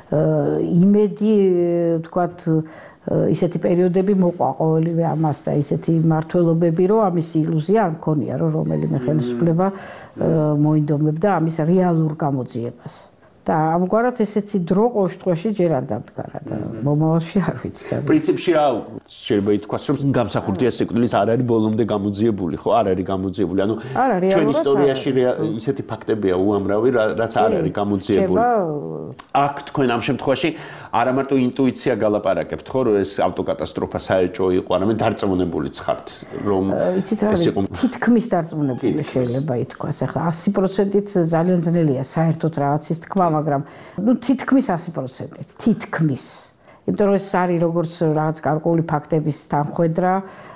იმედი თქვათ ისეთი პერიოდები მოყვა ყოველივე ამას და ისეთი მართლობები, რომ ამის ილუზია არ მქონია, რომ რომელიმე ხელისუფლება მოინდომებდა ამის რეალურ გამოძიებას. და ამგვარად ესეთი დრო ყოველ შემთხვევაში ჯერ არ დამდგარა და მომავალში არ ვიცი. პრინციპში რა შეიძლება ითქვას, რომ გამსახურდია სიკვდილის არ არის ბოლომდე გამოძიებული, ხო? არ არის გამოძიებული. ანუ ჩვენ ისტორიაში ისეთი ფაქტებია უამრავი, რაც არ არის გამოძიებული. აქ თქვენ ამ შემთხვევაში არა მარტო ინტუიცია გალაპარაკებთ, ხო, რომ ეს ავტოკატასტროფა საეჭო იყო, არამედ დარწმუნებულიც ხართ, რომ ეს იყო თითქმის დარწმუნებული შეიძლება ითქვას. ახლა 100%-ით ძალიან ძნელია საერთოდ რაღაცის თქმა, მაგრამ ნუ თითქმის 100%-ით, თითქმის. იმიტომ რომ ეს არის როგორც რაღაც გარკვეული ფაქტების თანხვედრა,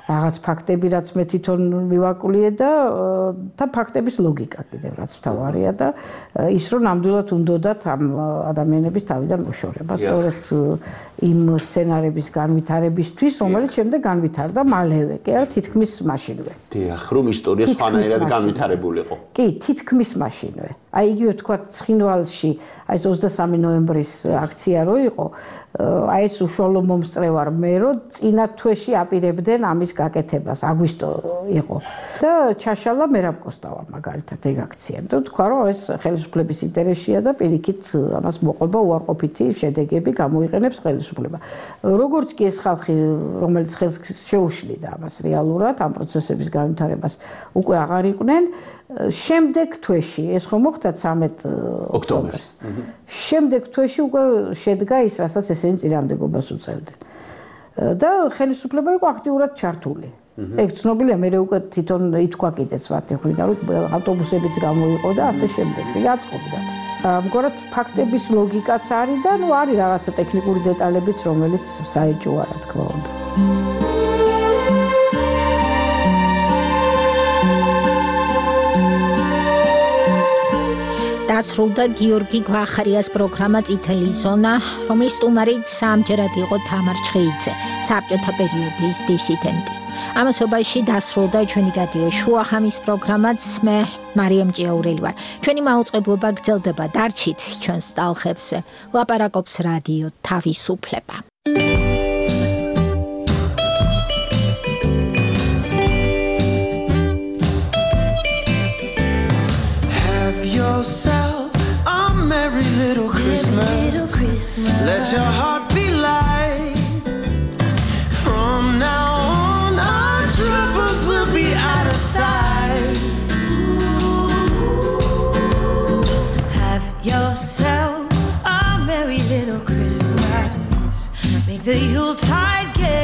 რაღაც ფაქტები, რაც მე თვითონ მივაკვლიე და ფაქტების ლოგიკა კიდევ რაც თავარია და ის რომ ნამდვილად უნდათ ამ ადამიანების თავიდან მოშორება. სწორედ იმ სცენარების განვითარებისთვის, რომელიც შემდეგ განვითარდა მალევე, კი არა, თითქმის მაშინვე. დიახ, რომ ისტორია სხვანაირად განვითარებულიყო. კი, თითქმის მაშინვე. აი იგივე თქვა ცხინვალში, აი 23 ნოემბრის აქცია რო იყო, აი ეს უშუალო მომსწრევარ მე რომ წინა თვეში აპირებდნენ ამის გაკეთებას, აგვისტო იყო. და ჩაშალა მერაბ კოსტავა მაგალითად ეგ აქცია. და თქვა რომ ეს ხელისუფლების ინტერესია და პირიქით ამას მოყვება უარყოფითი შედეგები გამოიყენებს ხელისუფლება. როგორც კი ეს ხალხი, რომელიც ხელს შეუშლიდა ამას რეალურად, ამ პროცესების განვითარებას უკვე აღარ იყვნენ, შემდეგ თვეში, ეს ხომ მოხდა 13 ოქტომბერს. შემდეგ თვეში უკვე შედგა ის, რასაც ესენი წინააღმდეგობას უწევდნენ. და ხელისუფლება იყო აქტიურად ჩართული. ეგ ცნობილია, მე უკვე თვითონ ითქვა კიდეც მათი მხრიდან, რომ ავტობუსებიც გამოიყო და ასე შემდეგ. ეგ აწყობდათ. ამგვარად ფაქტების ლოგიკაც არის და ნუ არის რაღაცა ტექნიკური დეტალებიც, რომელიც საეჭვოა, რა თქმა უნდა. დასრულდა გიორგი გვახარიას პროგრამა წითელი ზონა, რომლის სტუმარიც სამჯერად იყო თამარ ჩხეიძე, საბჭოთა პერიოდის დისიდენტი. ამასობაში დასრულდა ჩვენი რადიო შუახამის პროგრამაც, მე მარიამ ჭიაურელი ვარ. ჩვენი მაუწყებლობა გრძელდება, დარჩით ჩვენს ტალღებზე. ლაპარაკობს რადიო თავისუფლება. Yourself a merry little Christmas. Let your heart be light. From now on, our troubles will be out of sight. Have yourself a merry little Christmas. Make the Yuletide get